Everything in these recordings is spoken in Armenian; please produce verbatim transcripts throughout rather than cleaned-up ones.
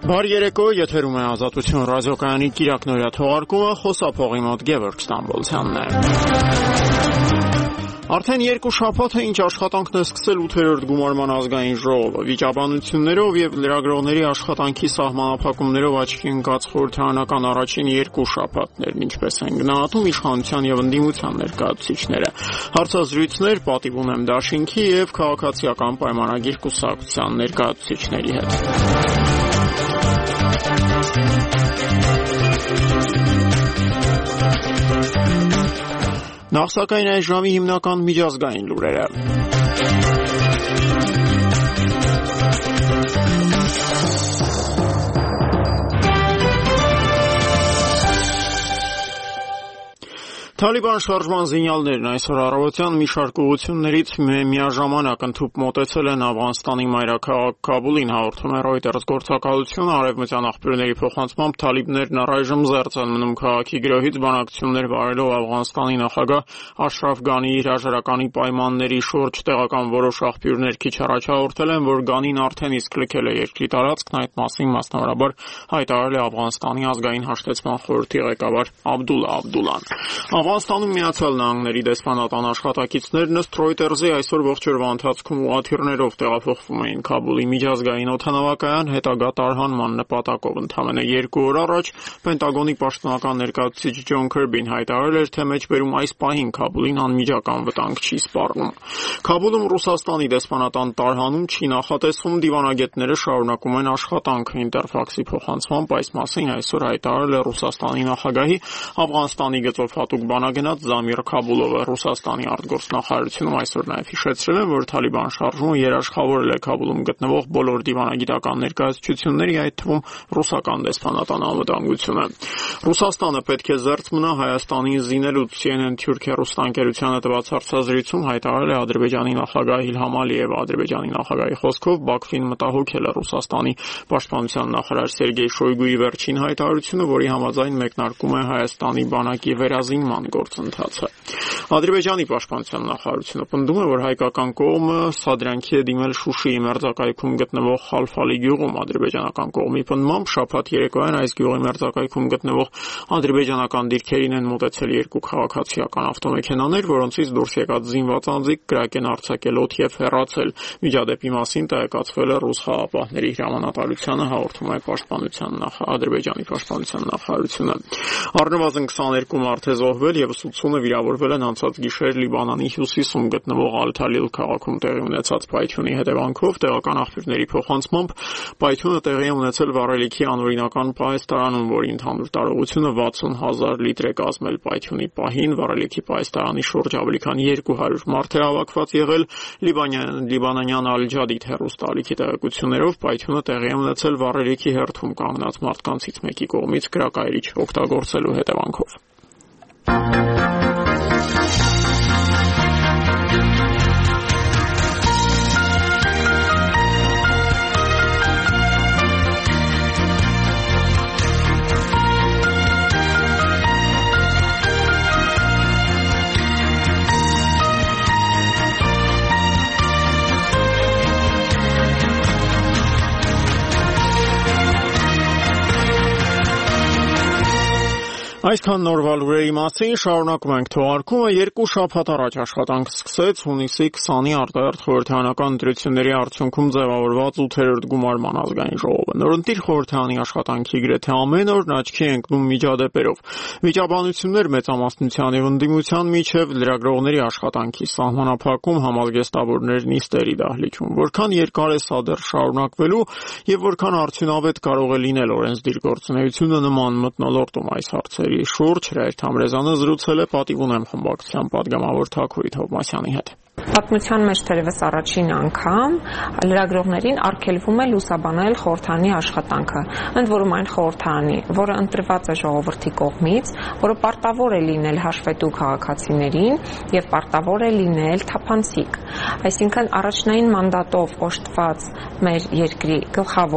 Բարի երեկո, եթերում է Ազատություն ռադիոկայանի կիրակնօրյա թողարկումը, խոսափողի մոտ Գևորգ Ստամբոլցյանն է։ Արդեն երկու շաբաթ է ինչ աշխատանքն է սկսել ութերորդ գումարման ազգային ժողովը։ Վիճաբանություններով եւ լրագրողների աշխատանքի սահմանափակումներով աչքի ընկած խորհրդարանական առաջին երկու շաբաթներն ինչպես են գնահատում իշխանության եւ ընդդիմության ներկայացուցիչները։ Հարցազրույցներ պատիվ ունեմ Դաշինքի եւ քաղաքացիական պայմանագիր կուսակցության ներկայացուցիչների հետ։ Նախ սակայն այս ժամի հիմնական միջազգային լուրերը։ Թալիբան շարժման զինյալներն այսօր առավոտյան մի շարք ուղղություններից միաժամանակ ընդհուպ մոտեցել են Աֆղանստանի մայրաքաղաք Քաբուլին, հաղորդում է Reuters գործակալությունը։ Արևմտյան աղբյուրների փոխանցմամբ թալիբներն առայժմ զերծ են մնում քաղաքի գրոհից, բանակցություններ վարելով Աֆղանստանի նախագահ Աշրաֆ Գանիի հրաժարականի պայմանների շուրջ տեղական որոշ աղբյուրներ քիչ առաջ հաղորդել են, որ Գանին արդեն իսկ լքել է երկրի տարածքն, այդ մասին մասնավորաբար հայտարարել է Աֆղանստանի ազգային հաշտեցման խորհրդի ղեկավար Աբդուլլա Աբդուլլան։ Աֆղանստանում Միացյալ Նահանգների դեսպանատան աշխատակիցներն ըստ Reuters-ի այսօր ողջ օրվա ընթացքում ուղղաթիռներով տեղափոխվում էին Քաբուլի միջազգային օդանավակայան հետագա տարհանման նպատակով։ Ընդամենը երկու օր առաջ Պենտագոնի պաշտոնական ներկայացուցիչ Ջոն Քըրբին հայտարարել էր, թե մեջբերում այս պահին Քաբուլին անմիջական վտանգ չի սպառնում։ Քաբուլում Ռուսաստանի դեսպանատան տարհանում չի նախատեսվում, դիվանագետները շարունակում են աշխատանքը։ Ինտերֆաքսի փոխանցմամբ այս մասին այսօր հայտարարել է Ռուսաստանի նախագահի Աֆղանստանի գծով հատուկ բանագնաց Զամիր Քաբուլովը։ Ռուսաստանի արտգործնախարարությունում այսօր նաև հիշեցրել են, որ Թալիբան շարժումը երաշխավորել է Քաբուլում գտնվող բոլոր դիվանագիտական ներկայացությունների, այդ թվում ռուսական դեսպանատան անվտանգությունը։ Ռուսաստանը պետք է զերծ մնա Հայաստանին զինելուց, C N N Թուրքիա ռուսաստանկերությանը տված հարցազրույցում հայտարարել է Ադրբեջանի նախագահ Իլհամ Ալիևը։ Ադրբեջանի նախագահի խոսքով Բաքվին մտահոգել է Ռուսաստանի պաշտպանության նախարար Սերգեյ Շոյգուի վերջին հայտարարությունը, որի համաձայն մեկնարկում է Հայաստանի բանակի վերազինման գործընթացը։ Ադրբեջանի պաշտպանության նախարարությունը պնդում է, որ հայկական կողմը սադրանքի է դիմել Շուշիի մերձակայքում գտնվող Խալֆալի գյուղում։ Ադրբեջանական կողմի պնդմամբ շաբաթ երեկոյան այս գյուղի մերձակայքում գտնվող ադրբեջանական դիրքերին են մոտեցել երկու քաղաքացիական ավտոմեքենաներ, որոնցից դուրս եկած զինված անձիկ կրակ են արձակել օդ եւ հեռացել։ Միջադեպի մասին տեղեկացվել է ռուս խաղապահների հրամանատարությանը, հաղորդում է պաշտպանության նախարար Ադրբեջանի պաշտպանության նախարարությունը։ Առնվազն քսաներկու մարդ է զոհվել եւ ութսունը վիրավորվել են անցած գիշեր Լիբանանի հյուսիսում գտնվող Ալ-Թալիլ քաղաքում տեղի ունեցած պայթյունի հետևանքով։ Տեղական աղբյուրների փոխանցմամբ պայթյունը տեղի է ունեցել վառելիքի անօրինական պահեստարանում, որի ընդհանուր տարողությունը վաթսուն հազար լիտր է կազմել։ Պայթյունի պահին վառելիքի պահեստարանի շուրջ ավելի քան երկու հարյուր մարդ է հավաքված եղել։ Լիբանանյան Ալ-Ջադիդ հեռուստաալիքի տեղեկություններով պայթյունը տեղի է ունեցել վառելիքի հերթում կանգնած մարդկանցից մեկի կողմից կրակայրիչ օգտագործելու հետևանքով։ Այսքան նորվա լուրերի մասին շարունակում ենք թողարկումը։ Երկու շաբաթ առաջ աշխատանք սկսեց հունիսի քսանի արտահերթ խորհրդարանական ընտրությունների արդյունքում ձևավորված ութերորդ գումարման ազգային ժողովը։ Նորընտիր խորհրդարանի աշխատանքի գրեթե ամեն օրն աչքի ընկնում միջադեպերով։ Վիճաբանություններ մեծամասնության եւ ընդդիմության միջև, լրագրողների աշխատանքի սահմանափակում, համազգեստավորներ նիստերի դահլիճում։ Որքան երկար է սա դեռ շարունակվելու եւ որքան արդյունավետ կարող է լինել օրենսդիր գործունեությունը նման մթնոլորտում, այս հարցերի շուրջ Հրայր Թամրեզյանը զրուցել է պատիվ ունեմ խմբակցության падգամավոր Թաքուր Թովմասյանի հետ։ Պատմության մեջ թերևս առաջին անգամ լրագրողներին արգելվում է լուսաբանել խորհրդարանի աշխատանքը, ընդ որում այն խորհրդարանի, որը ընտրված է ժողովրդի կողմից, որը պարտավոր է լինել հաշվետու քաղաքացիներին եւ պարտավոր է լինել թափանցիկ։ Այսինքն առաջնային մանդատով օժտված մեր երկրի գլխավոր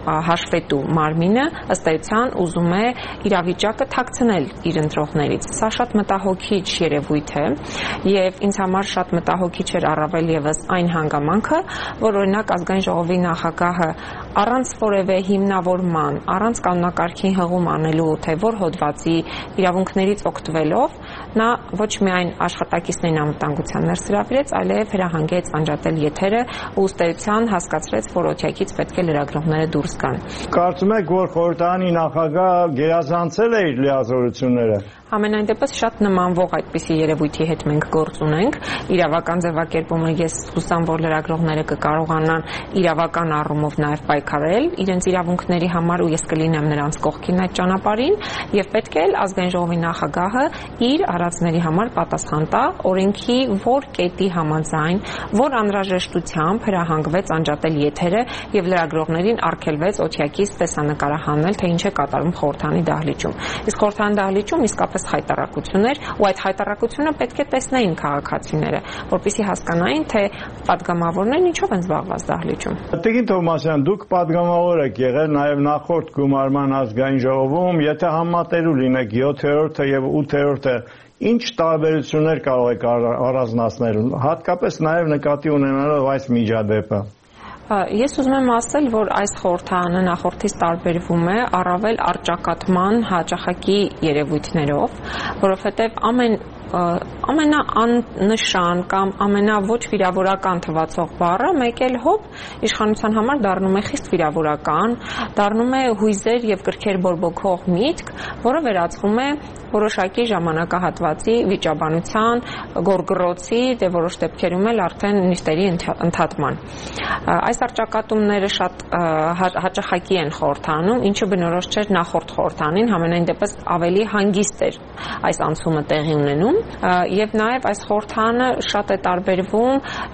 հաշվետու մարմինը ըստ էության ուզում է իրավիճակը թաքցնել իր ընտրողներից։ Սա շատ մտահոգիչ երևույթ է եւ ինձ համար շատ մտահոգիչ էր առավել եւս այն հանգամանքը, որ օրինակ ազգային ժողովի նախագահը առանց որևէ հիմնավորման, առանց կանոնակարգին հղում անելու, թե որ հոդվածի իրավունքներից օգտվելով նա ոչ միայն աշխատակիցներին անվտանգության ներս հրավիրեց, այլև հրահանգեց անջատել եթերը ու ըստ էության հասկացրեց, որ օթյակից պետք է լրագրողները դուրս գան։ Կարծում եք, որ խորհրդարանի նախագահը գերազանցել է իր լիազորությունները։ Համենայն դեպս շատ նմանվող այդպիսի երևույթի հետ մենք գործ ունենք։ Իրավական ձևակերպումը ես հուսամ, որ լրագրողները կկարողանան իրավական առումով նաև պայքարել իրենց իրավունքների համար ու ես կլինեմ նրանց կողքին այդ ճանապարհին եւ պետք է ազգային ժողովի նախագահը իր արածների համար պատասխան տա օրենքի որ կետի համաձայն, որ անհրաժեշտությամբ հրահանգվեց անջատել եթերը եւ լրագրողներին արգելվեց օթյակից տեսանկարահանել, թե ինչ է կատարում խորհրդանի դահլիճում։ Իսկ խորհրդանի դահլիճում իսկապես հայտարարություններ ու այդ հայտարարությունը պետք է տեսնեին քաղաքացիները, որպեսզի հասկանային, թե պատգամավորներն ինչով են զբաղված դահլիճում։ Տիկին Թովմասյան, դուք պատգամավոր եք եղել նաև նախորդ գումարման ազգային ժողովում, եթե համատելու լինեք յոթերորդը եւ ութերորդը, ինչ տարբերություններ կարող եք առանձնացնել, հատկապես նաև նկատի ունենալով այս միջադեպը։ Ես ուզում եմ ասել, որ այս խորհրդարանը նախորդից տարբերվում է առավել առճակատման հաճախակի երևույթներով, որովհետև ամեն ամենաաննշան կամ ամենավոչ վիրավորական թվացող բառը մեկ էլ հոբ իշխանության համար դառնում է խիստ վիրավորական, դառնում է հույզեր եւ կրքեր բորբոքող միտք, որը վերածվում է որոշակի ժամանակահատվածի վիճաբանության, գորգռոցի, դե որոշ դեպքերում էլ արդեն նիստերի ընդհատման։ Այս առճակատումները շատ հաճախակի են խորհրդանում, ինչը բնորոշ չէր նախորդ խորհրդանին, համենայն դեպս ավելի հանգիստ էր այս անցումը տեղի ունենում եւ նաեւ այս խորհրդանը շատ է տարբերվում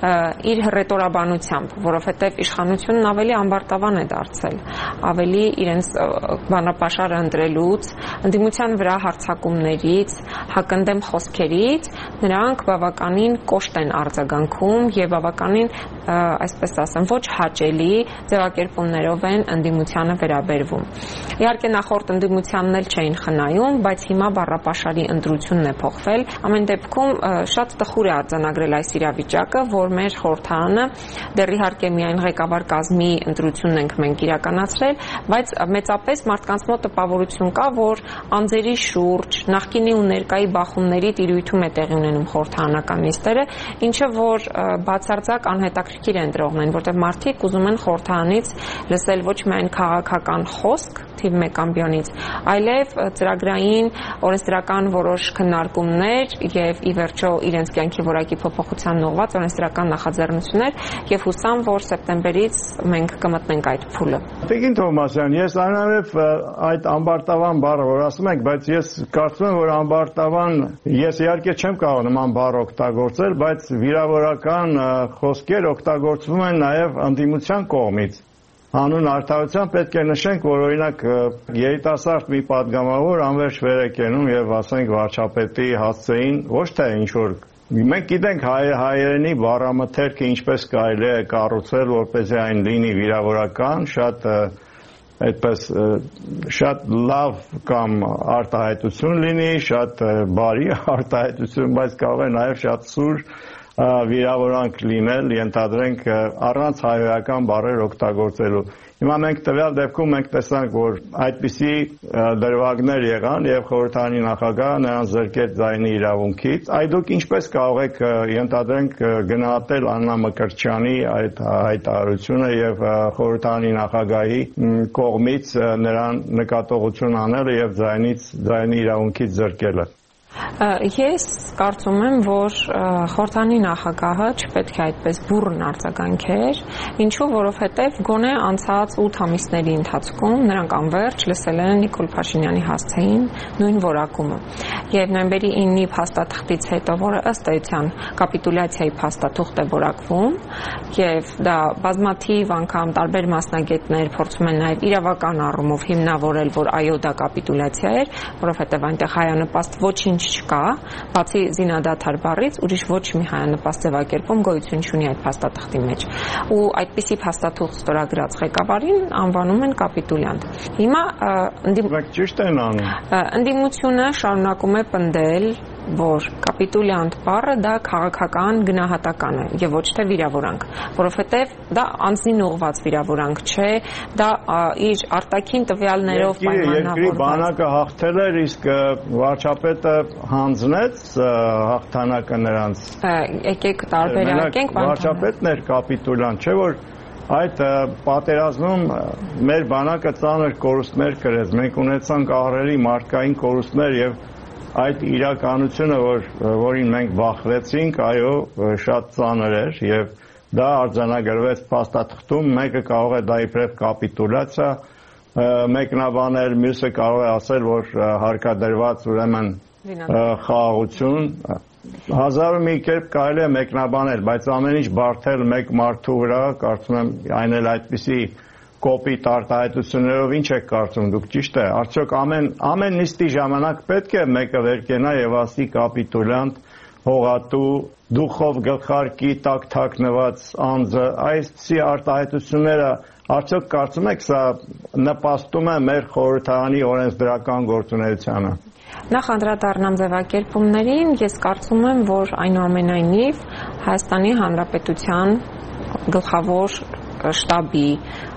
իր հռետորաբանությամբ, որովհետեւ իշխանությունն ավելի ամբարտավան է դարձել, ավելի իրենց բանապաշարը ընտրելուց, ընդդիմության վրա հարձակումներից, հակընդդեմ խոսքերից նրանք բավականին կոշտ են արձագանքում եւ բավականին, այսպես ասեմ, ոչ հաճելի ձևակերպումներով են ընդդիմությանը վերաբերվում։ Իհարկե նախորդ ընդդիմությանն էլ չէին խնայում, բայց հիմա բառապաշարի ընտրությունն է փոխվել։ Ամեն դեպքում շատ տխուր է արձանագրել այս իրավիճակը, որ մեր խորհրդարանը դեռ իհարկե միայն ղեկավար կազմի ընտրությունն ենք մենք իրականացրել, բայց մեծապես մարդկանց մոտ տպավորություն կա, որ անձերի շուրջ նախկինի ու ներկայի բախումների տիրույթում է տեղի ունենում խորհրդարանական նիստերը, ինչը որ բացարձակ անհետաքրքիր է ընտրողներին, որտեղ մարդիկ ուզում են խորհրդարանից լսել ոչ միայն քաղաքական խոսք թիվ մեկ ամբիոնից, այլև ծրագրային օրենսդրական որոշ քննարկումներ եւ ի վերջո իրենց կյանքի որակի փոփոխության ուղղված օրենսդրական նախաձեռնություններ եւ հուսամ, որ սեպտեմբերից մենք կմտնենք այդ փուլը։ Տիկին Թովմասյան, ես այնուհետև այդ ամբարտավան բառը որ ասում եք, բայց ես կարծում եմ, որ ամբարտավան, ես իհարկե չեմ կարող նման բառ օգտագործել, բայց վիրավորական խոսքեր օգտագործվում են նաեւ ընդդիմության կողմից։ Հանուն արդարության պետք է նշենք, որ օրինակ երիտասարդ մի պատգամավոր անվերջ վեր է կենում եւ ասենք վարչապետի հասցեին ոչ թե ինչ որ մենք գիտենք հայ, հայերենի բառամթերքը ինչպես կարելի է կառուցել, որպեսզի այն լինի վիրավորական, շատ այդպես շատ լավ կամ արտահայտություն լինի, շատ բարի արտահայտություն, բայց կարող է նաեւ շատ սուր վիրավորանք լինել, ենթադրենք առանց հայերական բառեր օգտագործելու։ Հիմա մենք տվյալ դեպքում մենք տեսանք, որ այդպիսի դրվագներ եղան եւ խորհրդարանի նախագահը նրան զրկեց ձայնի իրավունքից։ Այդ դուք ինչպես կարող եք ենթադրենք գնահատել Աննա Մկրտչյանի այդ հայտարարությունը եւ խորհրդարանի նախագահի կողմից նրան նկատողություն անելը եւ ձայնից ձայնի իրավունքից զրկելը։ Ես կարծում եմ, որ խորհրդարանի նախագահը չպետք է այդպես բուռն արձագանքեր, ինչու որովհետև գոնե անցած ութ ամիսների ընթացքում նրանք անվերջ լսել են Նիկոլ Փաշինյանի հասցեին նույն որակումը։ Եվ նոյեմբերի ինը փաստաթղթից հետո, որը ըստ էության կապիտուլյացիայի փաստաթուղթ է որակվում, եւ դա բազմաթիվ անգամ տարբեր մասնագետներ փորձում են նաեւ իրավական առումով հիմնավորել, որ այո դա կապիտուլյացիա էր, որովհետև այնտեղ հայանպաստ ոչինչ չկա, բացի զինադադար բառից ուրիշ ոչ մի հայանպաստ ձևակերպում գոյություն չունի այդ փաստաթղթի մեջ։ Ու այդպիսի փաստաթուղթ ստորագրած ղեկավարին անվանում են կապիտուլյանտ։ Հիմա ճիշտ են անում։ Ընդդիմությունը շարունակում է պնդել, որ կապիտուլյանտ բառը դա քաղաքական գնահատական է եւ ոչ թե վիրավորանք, որովհետեւ դա անձին ուղղված վիրավորանք չէ, դա իր արտաքին տվյալներով պայմանավորված։ Երկրի բանակը հաղթել էր, իսկ վարչապետը հանձնեց հաղթանակը նրանց։ Եկեք տարբերակենք, վարչապետն էր կապիտուլյանտ, չէ՞ որ այդ պատերազմում մեր բանակը ծանր կորուստներ կրեց, մենք ունեցանք ահռելի մարդկային կորուստներ եւ այդ իրականությունը, որ որին մենք բախվեցինք, այո, շատ ծանր էր եւ դա արձանագրվեց փաստաթղթում, մեկը կարող է դա իբրև կապիտուլյացիա մեկնաբանել, մյուսը կարող է ասել, որ հարկադրված ուրեմն խաղաղություն, հազարը մի կերպ կարելի է մեկնաբանել, բայց ամեն ինչ բարթել մեկ մարդու վրա, կարծում եմ այն էլ այդպիսի կոպիտ արտահայտություններով ինչ եք կարծում դուք, ճիշտ է, արդյոք ամեն ամեն նիստի ժամանակ պետք է մեկը վեր կենա եւ ասի կապիտուլյանտ, հողատու, դուխով գլխարկի տակ թաքնված անձը, այսպիսի արտահայտությունները արդյոք կարծում եք սա նպաստում է մեր խորհրդարանի օրենսդրական գործունեությանը։ Նախ անդրադառնամ ձևակերպումներին, ես կարծում եմ, որ այնուամենայնիվ Հայաստանի Հանրապետության գլխավոր շտաբի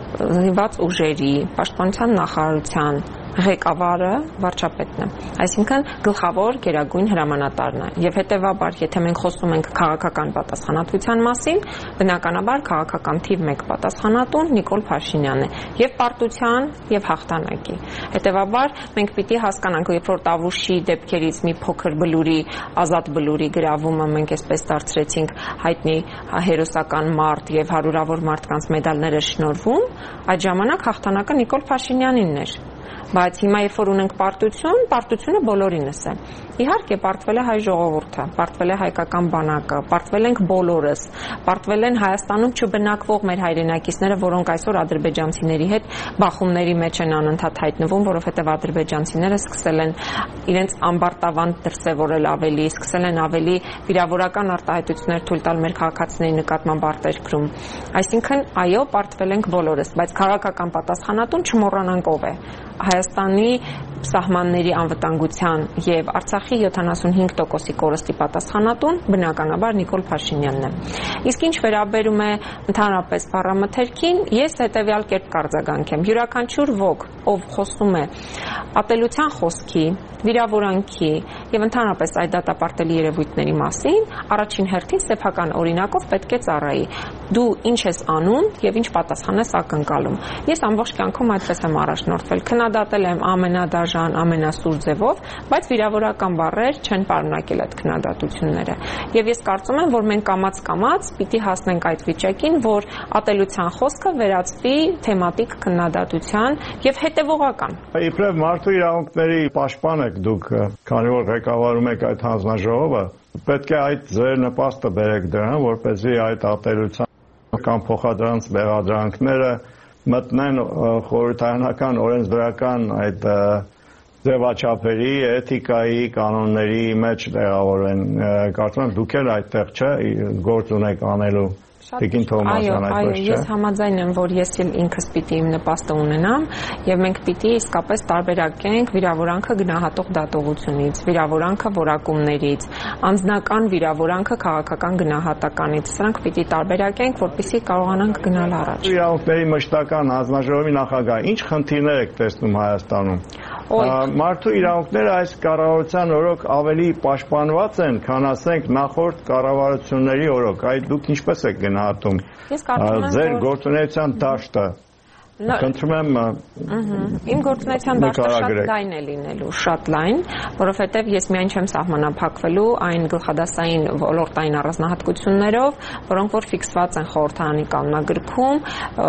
զինված ուժերի, պաշտպանության նախարարության ղեկավարը վարչապետն է, այսինքն գլխավոր գերագույն հրամանատարն է եւ հետեւաբար եթե մենք խոսում ենք քաղաքական պատասխանատվության մասին, բնականաբար քաղաքական թիվ մեկ պատասխանատուն Նիկոլ Փաշինյանն է եւ պարտության եւ հաղթանակի։ Հետեւաբար մենք պիտի հասկանանք, երբ որ Տավուշի դեպքերից մի փոքր բլուրի, ազատ բլուրի գրավումը մենք այսպես դարձրեցինք հայտնի հերոսական մարդ եւ հարյուրավոր մարդկանց մեդալները շնորհվում, այդ ժամանակ հաղթանակը Նիկոլ Փաշինյանինն էր։ Բայց հիմա երբ որ ունենք պարտություն, պարտությունը բոլորինս է։ Իհարկե պարտվել է հայ ժողովուրդը, պարտվել է հայկական բանակը, պարտվել ենք բոլորս, պարտվել են Հայաստանում չբնակվող մեր հայրենակիցները, որոնք այսօր ադրբեջանցիների հետ բախումների մեջ են անընդհատ հայտնվում, որովհետև ադրբեջանցիները սկսել են իրենց ամբարտավանդ դրսևորել ավելի, սկսել են ավելի վիրավորական արտահայտություններ թույլ տալ մեր քաղաքացիների նկատմամբ արտերկրում։ Այսինքն, այո, պարտվել ենք բոլորս, բայց քաղաքական պատասխանատուն չմոռանանք ով է։ Հայաստանի սահմանների անվտանգության եւ Արցախի յոթանասունհինգ տոկոսի կորստի պատասխանատուն բնականաբար Նիկոլ Փաշինյանն է։ Իսկ ինչ վերաբերում է ընդհանրապես բառամթերքին, ես հետեւյալ կերպ կարձագանքեմ։ Յուրաքանչյուր ոք, ով խոսում է ատելության խոսքի, վիրավորանքի եւ ընդհանրապես այդ դատապարտելի երևույթների մասին, առաջին հերթին սեփական օրինակով պետք է ծառայի։ Դու ինչ ես անում եւ ինչ պատասխան ես ակնկալում։ Ես ամբողջ կյանքում այդպես եմ առաջնորդվել։ Քննադատել եմ ամենադաժան, ամենասուր ձևով, բայց վիրավորական բառեր չեն պարունակել այդ քննադատությունները։ Եվ ես կարծում եմ, որ մենք կամաց-կամաց պիտի հասնենք այդ վիճակին, որ ատելության խոսքը վերածվի թեմատիկ քննադատության եւ հետեւողական։ Իբրև մարդու իրավունքների պաշտպան եք դուք, քանի որ ղեկավարում եք այդ հանձնաժողովը, պետք է այդ ձեր նպաստը բերեք դրան, որպեսզի այդ ատելության կամ փոխադրանց մեղադրանքները մտնեն խորհրդարանական օրենսդրական այդ ձևաչափերի, էթիկայի, կանոնների մեջ տեղավորեն։ Կարծում եմ դուք էլ այդտեղ չէ գործ ունեք անելու։ Տիկին Թոմասյան, այդպես չէ։ Ես համաձայն եմ, որ ես ինքս պիտի իմ նպաստը ունենամ եւ մենք պիտի իսկապես տարբերակենք վիրավորանքը գնահատող դատողությունից, վիրավորանքը որակումներից, անձնական վիրավորանքը քաղաքական գնահատականից։ Սրանք պիտի տարբերակենք, որպեսզի կարողանանք գնալ առաջ։ Իրավունքների մշտական հանձնաժողովի նախագահ, ինչ խնդիրներ եք տեսնում Հայաստանում։ Մարդու իրավունքները այս կառավարության օրոք ավելի պաշտպանված են, քան ասենք նախորդ կառավարությունների օրոք։ Այդ դուք ինչպես եք գնահատում ձեր գործունեության դաշտը։ Խնդրում եմ իմ գործունեության դաշտը շատ լայն է լինելու, շատ լայն, որովհետև ես միայն չեմ սահմանափակվելու այն գլխադասային ոլորտային առանձնահատկություններով, որոնք որ ֆիքսված են խորհրդարանի կանոնագրքում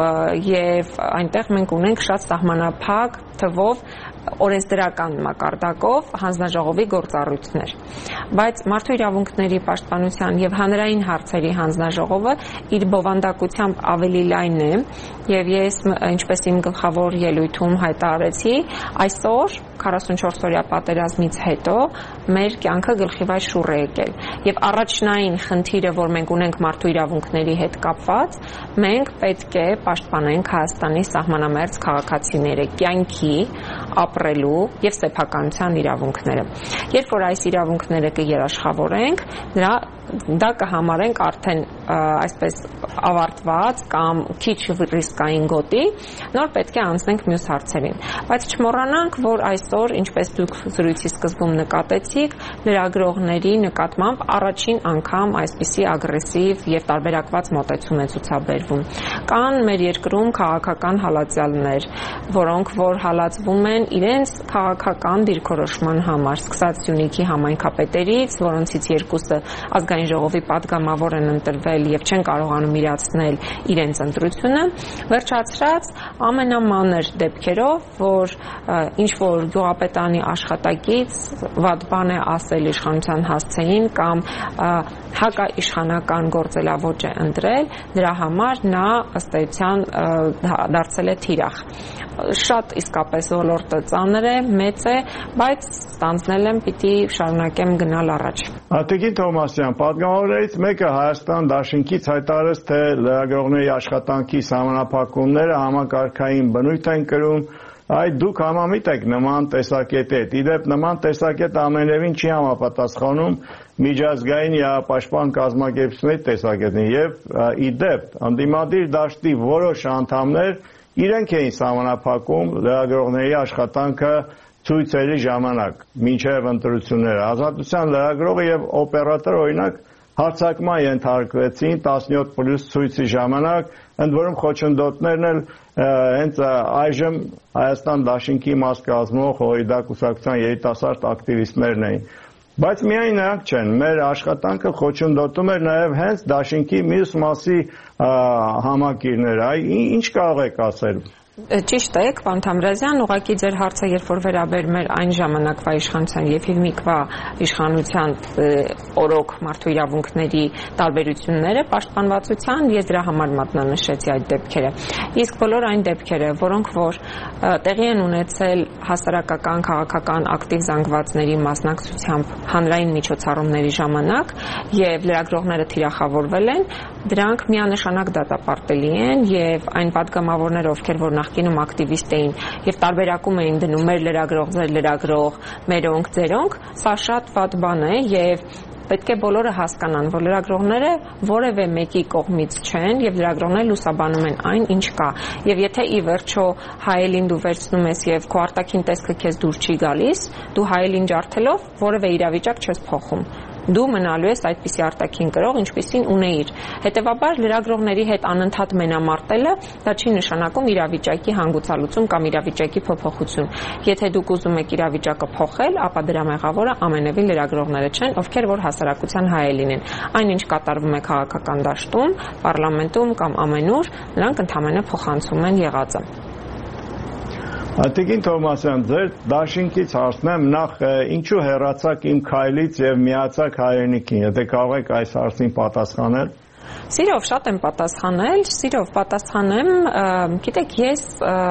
եւ այնտեղ մենք ունենք շատ սահմանափակ թվով օրենսդրական մակարդակով հանձնաժողովի գործառույթներ, բայց մարդու իրավունքների պաշտպանության եւ հանրային հարցերի հանձնաժողովը իր բովանդակությամբ ավելի լայն է եւ ես ինչպես իմ գլխավոր ելույթում հայտարարեցի, այսօր քառասունչորս օրյա պատերազմից հետո մեր կյանքը գլխիվայր շուռ է եկել եւ առաջնային խնդիրը, որ մենք ունենք մարդու իրավունքների հետ կապված, մենք պետք է պաշտպանենք Հայաստանի սահմանամերձ քաղաքացիները կյանքի, ապրելու եւ սեփականության իրավունքները։ Երբ որ այս իրավունքները կերաշխավորենք, դրա դա կհամարենք արդեն այսպես ավարտված կամ քիչ ռիսկային գոտի, նոր պետք է անցնենք մյուս հարցերին։ Բայց չմոռանանք, որ այսօր, ինչպես դուք զրույցի սկզբում նկատեցիք, լրագրողների նկատմամբ առաջին անգամ այսպիսի ագրեսիվ եւ տարբերակված մոտեցում է ցուցաբերվում։ Կան մեր երկրում քաղաքական հալածյալներ, որոնք որ հալածվում են իրենց քաղաքական դիրքորոշման համար, սկսած Սյունիքի համայնքապետերից, որոնցից երկուսը ազգային ժողովի падգամավոր են ընտրվել եւ չեն կարողանում իրացնել իրենց ընտրությունը, վերջացրած ամենամանր դեպքերով, որ ինչ որ գյուղապետանի աշխատակից վատ բան է ասել իշխանության հասցեին կամ հակաիշխանական գործելաոճ է ընտրել, դրա համար նա ըստ էության դարձել է թիրախ։ Շատ իսկապես ոլորտը ծանր է, մեծ է, բայց ստանձնել եմ պիտի շարունակեմ գնալ առաջ։ Ատիկին Թոմասյան, падգամավորներից մեկը Հայաստան Դաշնքից հայտարարեց, թե լրագրողների աշխատանքի սահմանափակումները համակարգային բնույթ են կրում, այդ դուք համամիտ եք նման տեսակետի հետ։ Իդեպ նման տեսակետը ամենևին չի համապատասխանում միջազգային իրավապաշտպան կազմակերպությունների տեսակետին եւ իդեպ ընդդիմադիր դաշտի որոշ անդամներ իրենք էին սահմանափակում լրագրողների աշխատանքը ցույցերի ժամանակ, մինչև ընտրությունները։ Ազատության լրագրողը եւ օպերատորը օրինակ հարձակման ենթարկվեցին տասնյոթ պլյուս ցույցի ժամանակ, ընդ որում խոչընդոտներն էլ հենց այժմ Հայաստան Դաշնքի մաս կազմող Հովիդա կուսակցության երիտասարդ ակտիվիստներն էին։ Բայց միայն նրանք չեն, մեր աշխատանքը խոչընդոտում էր նաև հենց Դաշնքի մյուս մասի համակիրները։ Ինչ կարող եք ասել։ Ճիշտ եք, պարոն Թամրազյան, ուղղակի ձեր հարցը, երբ որ վերաբերում էր այն ժամանակվա իշխանության եւ հիմիկվա իշխանության օրոք մարդու իրավունքների տարբերությունները պաշտպանվածության, ես դրա համար մատնանշեցի այդ դեպքերը։ Իսկ բոլոր այն դեպքերը, որոնք որ տեղի են ունեցել հասարակական, քաղաքական ակտիվ զանգվածների մասնակցությամբ հանրային միջոցառումների ժամանակ եւ լրագրողները թիրախավորվել են, դրանք միանշանակ դատապարտելի են եւ այն падգամավորները, ովքեր որ նախկինում ակտիվիստ էին եւ տարբերակում էին դնում մեր լրագրող, ձեր լրագրող, մերոնք, ձերոնք, սա շատ վատ բան է եւ պետք է բոլորը հասկանան, որ լրագրողները որևէ մեկի կողմից չեն եւ լրագրողները լուսաբանում են այն, ինչ կա։ Եվ եթե ի վերջո հայելին դու վերցնում ես եւ քո արտաքին տեսքը քեզ դուր չի գալիս, դու հայելին ջարդելով որևէ իրավիճակ չես փոխում։ Դու մնալու ես այդպիսի արտաքին կրող, ինչպիսին ունեիր։ Հետևաբար լրագրողների հետ անընդհատ մենամարտելը դա չի նշանակում իրավիճակի հանգուցալուծում կամ իրավիճակի փոփոխություն։ Եթե դուք ուզում եք իրավիճակը փոխել, ապա դրա մեղավորը ամենևին լրագրողները չեն, ովքեր որ հասարակության հայելին են։ Այնինչ կատարվում է քաղաքական դաշտում, պարլամենտում կամ ամենուր, նրանք ընդհանրապես փոխանցում են եղածը։ Ատիկին Թոմասյան, ձեր դաշինքից հարցնեմ, նախ ինչու հեռացաք իմ քայլից եւ միացաք հայրենիքին, եթե կարող եք այս հարցին պատասխանել։ Սիրով շատ եմ պատասխանել, սիրով պատասխանեմ, գիտեք, ես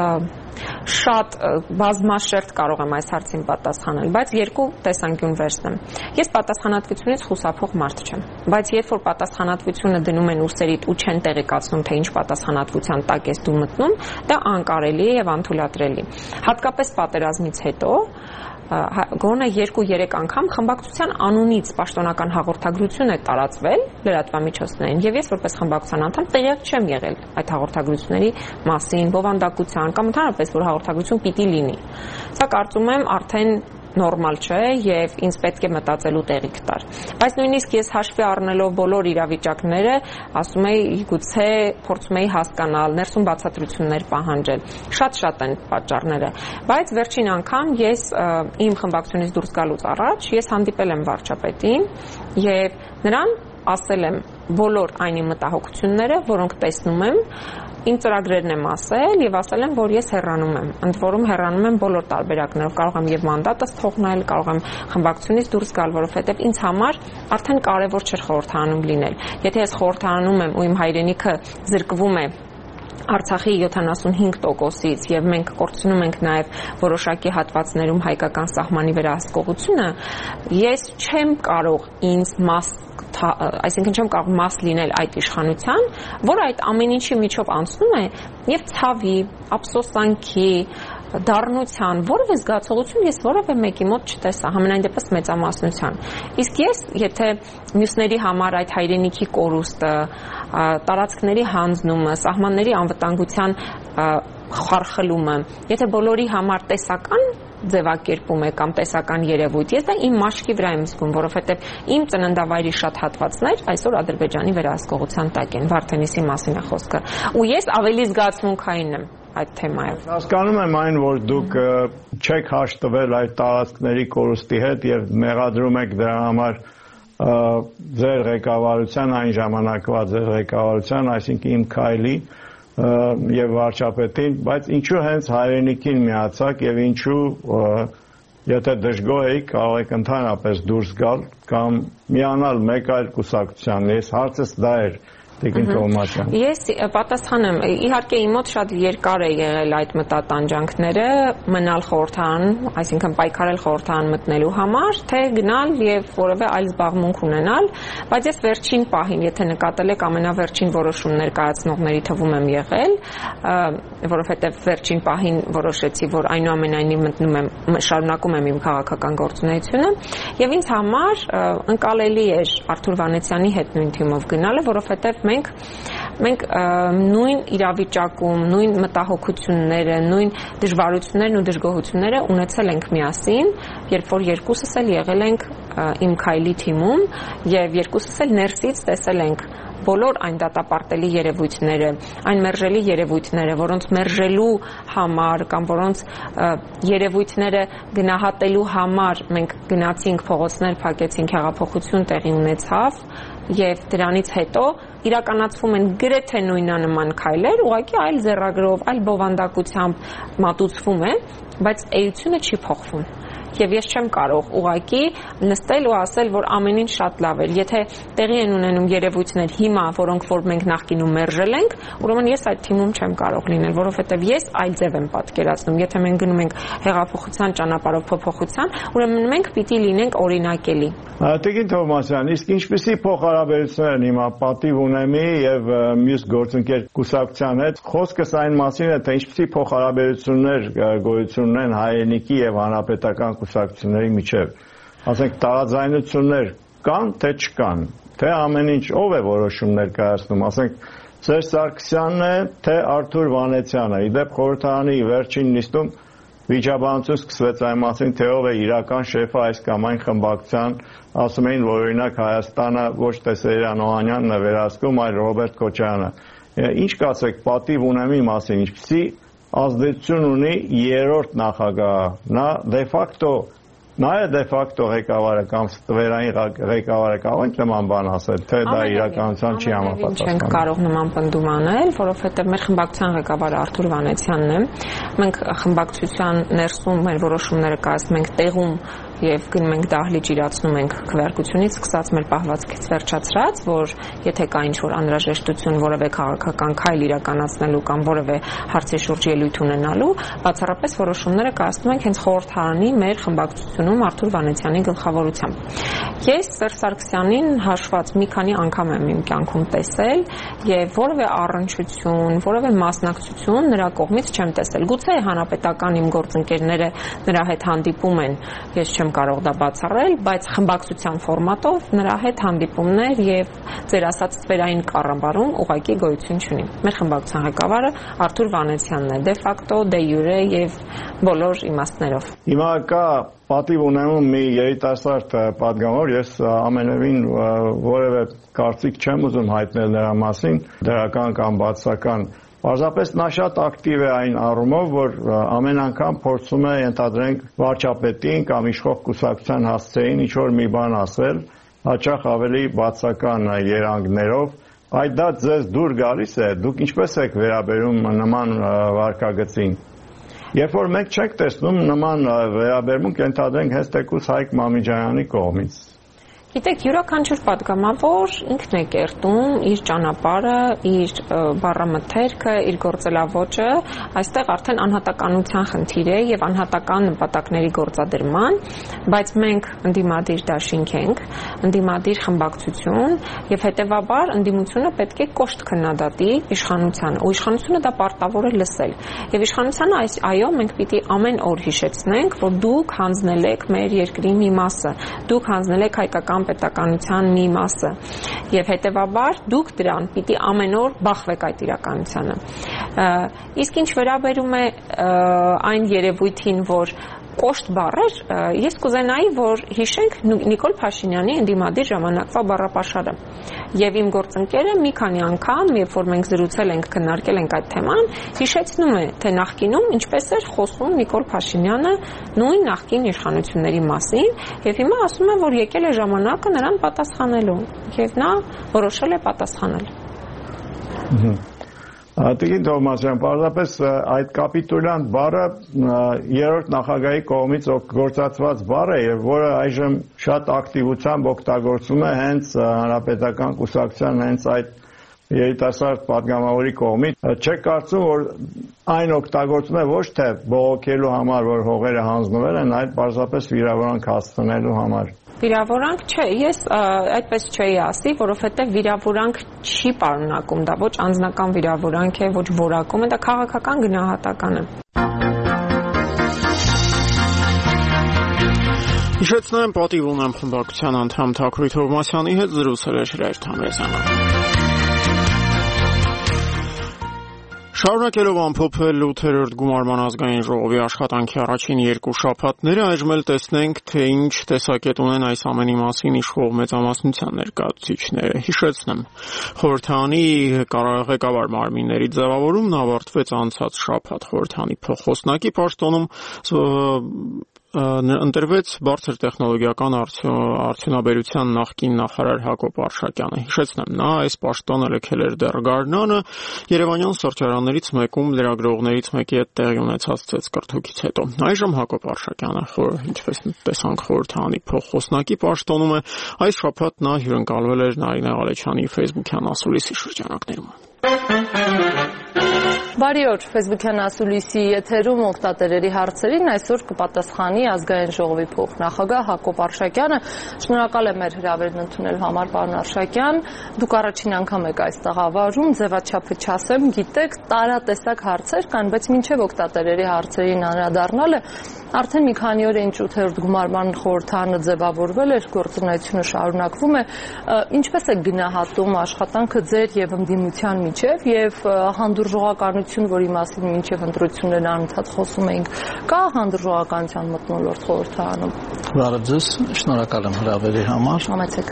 շատ բազմաշերտ կարող եմ այս հարցին պատասխանել, բայց երկու տեսանկյուն վերցնեմ։ Ես պատասխանատվությունից խուսափող մարդ չեմ, բայց երբ որ պատասխանատվությունը դնում են ուսերիդ ու չեն տեղեկացնում, թե ինչ պատասխանատվության տակ ես դու մտնում, դա անկարելի է եւ անթույլատրելի։ Հատկապես պատերազմից հետո գոնե երկու-երեք անգամ խմբակցության անունից պաշտոնական հաղորդագրություն է տարածվել լրատվամիջոցներին եւ ես որպես խմբակցության անդամ տեղյակ չեմ եղել այդ հաղորդագրությունների մասին, բովանդակության կամ ընդհանրապես որ հաղորդագրություն պիտի լինի։ Սա կարծում եմ արդեն նորմալ չէ եւ ինձ պետք է մտածելու տեղիք տար։ Բայց նույնիսկ ես հաշվի առնելով բոլոր իրավիճակները, ասում եի գուցե փորձում եի հասկանալ, ներսում բացատրություններ պահանջել։ Շատ-շատ են պատճառները, բայց վերջին անգամ ես իմ խմբակցությունից դուրս գալուց առաջ ես հանդիպել եմ վարչապետին եւ նրան ասել եմ բոլոր այն իմ մտահոգությունները, որոնք տեսնում եմ, իմ ծրագրերն եմ ասել եւ ասել եմ, որ ես հեռանում եմ։ Ընդ որում հեռանում եմ բոլոր տարբերակներով, կարող եմ եւ մանդատս թողնել, կարող եմ խմբակցությունից դուրս գալ, որովհետեւ ինձ համար արդեն կարեւոր չէ խորհրդանում լինել։ Եթե ես խորհրդանում եմ ու իմ հայրենիքը զրկվում է Արցախի յոթանասունհինգ տոկոսից եւ մենք կորցնում ենք նաեւ որոշակի հատվածներում հայկական սահմանի վերահսկողությունը, ես չեմ կարող ինձ մաս, այսինքն չեմ կարող մաս լինել այդ իշխանության, որ այդ ամեն ինչի միջով անցնում է եւ ցավի, ափսոսանքի, դառնության որևէ զգացողություն ես որևէ մեկի մոտ չտեսա, համենայն դեպս մեծամասնության։ Իսկ ես, եթե մյուսների համար այդ հայրենիքի կորուստը, տարածքների հանձնումը, սահմանների անվտանգության խարխլումը, եթե բոլորի համար տեսական ձևակերպում է կամ տեսական երևույթ, ես դա իմ մաշկի վրա եմ զգում, որովհետև իմ ծննդավայրի շատ հատվածներ այսօր Ադրբեջանի վերահսկողության տակ են, Վարդենիսի մասին է խոսքը, ու ես ավելի զգացմունքային եմ այդ թեմայով։ Հասկանում եմ այն, որ դուք չեք հաշտվել այդ տարածքների կորուստի հետ եւ մեղադրում եք դրա համար ձեր ղեկավարության, այն ժամանակվա ձեր ղեկավարության, այսինքն իմ քայլի եւ վարչապետին, բայց ինչու հենց հայրենիքին միացակ եւ ինչու եթե դժգոհ եք, կարող եք ընդհանրապես դուրս գալ կամ միանալ մեկ այլ կուսակցության։ Ես հարցս դա էր։ Ես պատասխանեմ, իհարկե իմ մոտ շատ երկար է եղել այդ մտատանջանքները մնալ խորհրդարան, այսինքն պայքարել խորհրդարան մտնելու համար, թե գնալ եւ որևէ այլ զբաղմունք ունենալ, բայց ես վերջին պահին, եթե նկատել եք, ամենավերջին որոշումներ կայացնողների թվում եմ եղել, որովհետեւ վերջին պահին որոշեցի, որ այնուամենայնիվ մտնում եմ, շարունակում եմ իմ քաղաքական գործունեությունը, եւ ինձ համար ընկալելի էր Արթուր Վանեցյանի հետ նույն թիմով գնալը, որովհետեւ մենք մենք նույն իրավիճակում, նույն մտահոգությունները, նույն դժվարություններն ու դժգոհությունները ունեցել ենք միասին, երբ որ երկուսս էլ եղել ենք իմ քայլի թիմում եւ երկուսս էլ ներսից տեսել ենք բոլոր այն դատապարտելի երևույթները, այն մերժելի երևույթները, որոնց մերժելու համար կամ որոնց երևույթները գնահատելու համար մենք գնացինք փողոցներ, փակեցինք, հեղափոխություն տեղի ունեցավ եւ դրանից հետո իրականացվում են գրեթե նույնանման քայլեր, ուղղակի այլ ձեռագրով, այլ բովանդակությամբ մատուցվում է, բայց էությունը չի փոխվում։ Եվ ես չեմ կարող ուղղակի նստել ու ասել, որ ամեն ինչ շատ լավ էր։ Եթե տեղի են ունենում երևույթներ հիմա, որոնք որ մենք նախկինում մերժել ենք, ուրեմն ես այդ թիմում չեմ կարող լինել, որովհետև ես այլ ձև եմ պատկերացնում։ Եթե մենք գնում ենք հեղափոխության ճանապարհով փոփոխության, ուրեմն մենք պիտի լինենք օրինակելի։ Տիկին Թովմասյան, իսկ ինչպիսի փոխհարաբերություններ են հիմա պատիվ ունեմի եւ մյուս գործընկեր կուսակցության հետ։ Խոսքս այն մասին է, թե ինչպիսի փոխհարաբերություններ գոյություն ունեն հայրենիքի եւ հանրապետական կուսակցությունների միջև, ասենք տարաձայնություններ կան, թե չկան, թե ամեն ինչ ով է որոշումներ կայացնում, ասենք Սերժ Սարգսյանն է, թե Արթուր Վանեցյանը։ Իդեպ խորհրդարանի վերջին նիստում վիճաբանություն սկսվեց այն մասին, թե ով է իրական շեֆը այս կամ այն խմբակցության, ասում էին, որ օրինակ Հայաստանը ոչ թե Սերյան Օհանյանն է վերահսկում, այլ Ռոբերտ Քոչարյանը։ Ինչ կասեք պատիվ ունեմի մասին, ինչպիսի ազդեցություն ունի երրորդ նախագահը, նա դե ֆակտո նա է դե ֆակտո ղեկավարը կամ ստվերային ղեկավարը կարող ենք նման բան ասել, թե դա իրականության չի համապատասխանում։ Չենք կարող նման պնդում անել, որովհետև մեր խմբակցության ղեկավարը Արթուր Վանեցյանն է։ Մենք խմբակցության ներսում մեր որոշումները կայացնում ենք տեղում եւ գնում ենք դահլիճ իրացնում ենք քվեարկությունից սկսած մեր պահվածքից վերջացրած, որ եթե կա ինչ-որ անհրաժեշտություն որևէ քաղաքական քայլ իրականացնելու կամ որևէ հարցի շուրջ ելույթ ունենալու, բացառապես որոշումները կայացնում ենք հենց խորհրդարանի մեր խմբակցությունում Արթուր Վանեցյանի գլխավորությամբ։ Ես Սերժ Սարգսյանին հաշված մի քանի անգամ եմ իմ կյանքում տեսել եւ որևէ առնչություն, որևէ մասնակցություն նրա կողմից չեմ տեսել։ Գուցե հանրապետական իմ գործընկերները նրա հետ հանդիպում են, ես չեմ կարող դա բացառել, բայց խմբակցության ֆորմատով նրա հետ հանդիպումներ եւ ձեր ասած սպերային կառավարում ուղղակի գոյություն չունի։ Մեր խմբակցության ղեկավարը Արթուր Վանեցյանն է, դե ֆակտո, դե յուրե եւ բոլոր իմաստներով։ Հիմա կա պատիվ ունենում մի երիտասարդ պատգամավոր, ես ամենևին որևէ կարծիք չեմ ուզում հայտնել նրա մասին, դրական կամ բացական։ Պարզապես նա շատ ակտիվ է այն առումով, որ ամեն անգամ փորձում է ենթադրենք վարչապետին կամ իշխող կուսակցության հասցեին ինչ-որ մի բան ասել, հաճախ ավելի բացական երանգներով։ Այդ դա ձեզ դուր գալիս է, դուք ինչպես եք վերաբերում նման վարքագծին։ Երբ որ մենք չենք տեսնում նման վերաբերմունք, ենթադրենք հենց թեկուզ Հայկ Մամիջանյանի կողմից։ Գիտեք, յուրաքանչյուր պատգամավոր ինքն է կերտում իր ճանապարհը, իր բառամթերքը, իր գործելավոճը, այստեղ արդեն անհատականության խնդիր է եւ անհատական նպատակների գործադրման, բայց մենք ընդդիմադիր դաշինք ենք, ընդդիմադիր խմբակցություն եւ հետեւաբար ընդդիմությունը պետք է կոշտ քննադատի իշխանությանը, ու իշխանությունը դա պարտավոր է լսել։ Եվ իշխանությանը այս այո, մենք պիտի ամեն օր հիշեցնենք, որ դուք հանձնել եք մեր երկրի մի մասը, դուք հանձնել եք հայկական պետականության մի մասը եւ հետեւաբար դուք դրան պիտի ամեն օր բախվեք այդ իրականությանը։ Իսկ ինչ վերաբերում է այն երևույթին, որ կոշտ բառեր, ես կուզենայի, որ հիշենք Նիկոլ Փաշինյանի ընդդիմադիր ժամանակվա բառապաշարը։ Եվ իմ գործընկերը մի քանի անգամ, երբ որ մենք զրուցել ենք, քննարկել ենք այդ թեման, հիշեցնում է, թե նախկինում ինչպես էր խոսում Նիկոլ Փաշինյանը նույն նախկին իշխանությունների մասին, եւ հիմա ասում է, որ եկել է ժամանակը նրան պատասխանելու, եւ նա որոշել է պատասխանել։ Տիկին Թովմասյան, պարզապես այդ կապիտուլյանտ բառը երրորդ նախագահի կողմից գործածված բառ է եւ որը այժմ շատ ակտիվությամբ օգտագործվում է հենց հանրապետական կուսակցության հենց այդ երիտասարդ պատգամավորի կողմից։ Չեք կարծում, որ այն օգտագործվում է ոչ թե բողոքելու համար, որ հողերը հանձնվել են, այլ պարզապես վիրավորանք հասցնելու համար։ Վիրավորանք չէ, ես այդպես չէի ասի, որովհետև վիրավորանք չի պարունակում, դա ոչ անձնական վիրավորանք է, ոչ որակում է, դա քաղաքական գնահատական է։ Հիշեցնեմ, պատիվ ունեմ խմբակցության անդամ Թաքրույթ Թովմասյանի հետ զրուցել է Շիրայր Թամրազյանը։ Շարունակելով ամփոփել ութերորդ գումարման ազգային ժողովի աշխատանքի առաջին երկու շաբաթները, այժմ էլ տեսնենք, թե ինչ տեսակետ ունեն այս ամենի մասին իշխող մեծամասնության ներկայացուցիչները։ Հիշեցնեմ, խորհրդանի ղեկավար մարմինների ձևավորումն ավարտվեց անցած շաբաթ խորհրդանի փոխոսնակի պաշտոնում ընտրվեց բարձր տեխնոլոգիական արդյունաբերության նախկին նախարար Հակոբ Արշակյանը։ Հիշեցնեմ, նա այս պաշտոնը լքել էր դեռ գարնանը Երևանյան սրճարաններից մեկում լրագրողներից մեկի հետ տեղի ունեցած ծեծկռթուքից հետո։ Այժմ Հակոբ Արշակյանը, ինչպես տեսանք, խորհրդանի փոխոսնակի պաշտոնում է, այս շաբաթ նա հյուրընկալվել էր Նարինե Ղալեչյանի Facebook-յան ասուլիսի շրջանակներում։ Բարի օր, Facebook-յան ասուլիսի եթերում օգտատերերի հարցերին այսօր կպատասխանի ազգային ժողովի փոխնախագահ Հակոբ Արշակյանը։ Շնորհակալ եմ մեր հրավերն ընդունել համար, պարոն Արշակյան։ Դուք առաջին անգամ եք այստեղ ավարում, ձևաչափը չասեմ, գիտեք, տարատեսակ հարցեր կան, բայց մինչև օգտատերերի հարցերին անդրադառնալը արդեն մի քանի օր ինչ ութերորդ գումարման խորհրդանը ձևավորվել էր, գործունեությունը շարունակվում է։ Ինչպես է գնահատում աշխատանքը ձեր եւ ընդդիմության միջև եւ հանդուրժողականություն, որի մասին մինչև ընտրություններն անընդհատ խոսում էինք, կա հանդուրժողականության մթնոլորտ խորհրդանում։ Բարև ձեզ, շնորհակալ եմ հրավերի համար։ Համեցեք։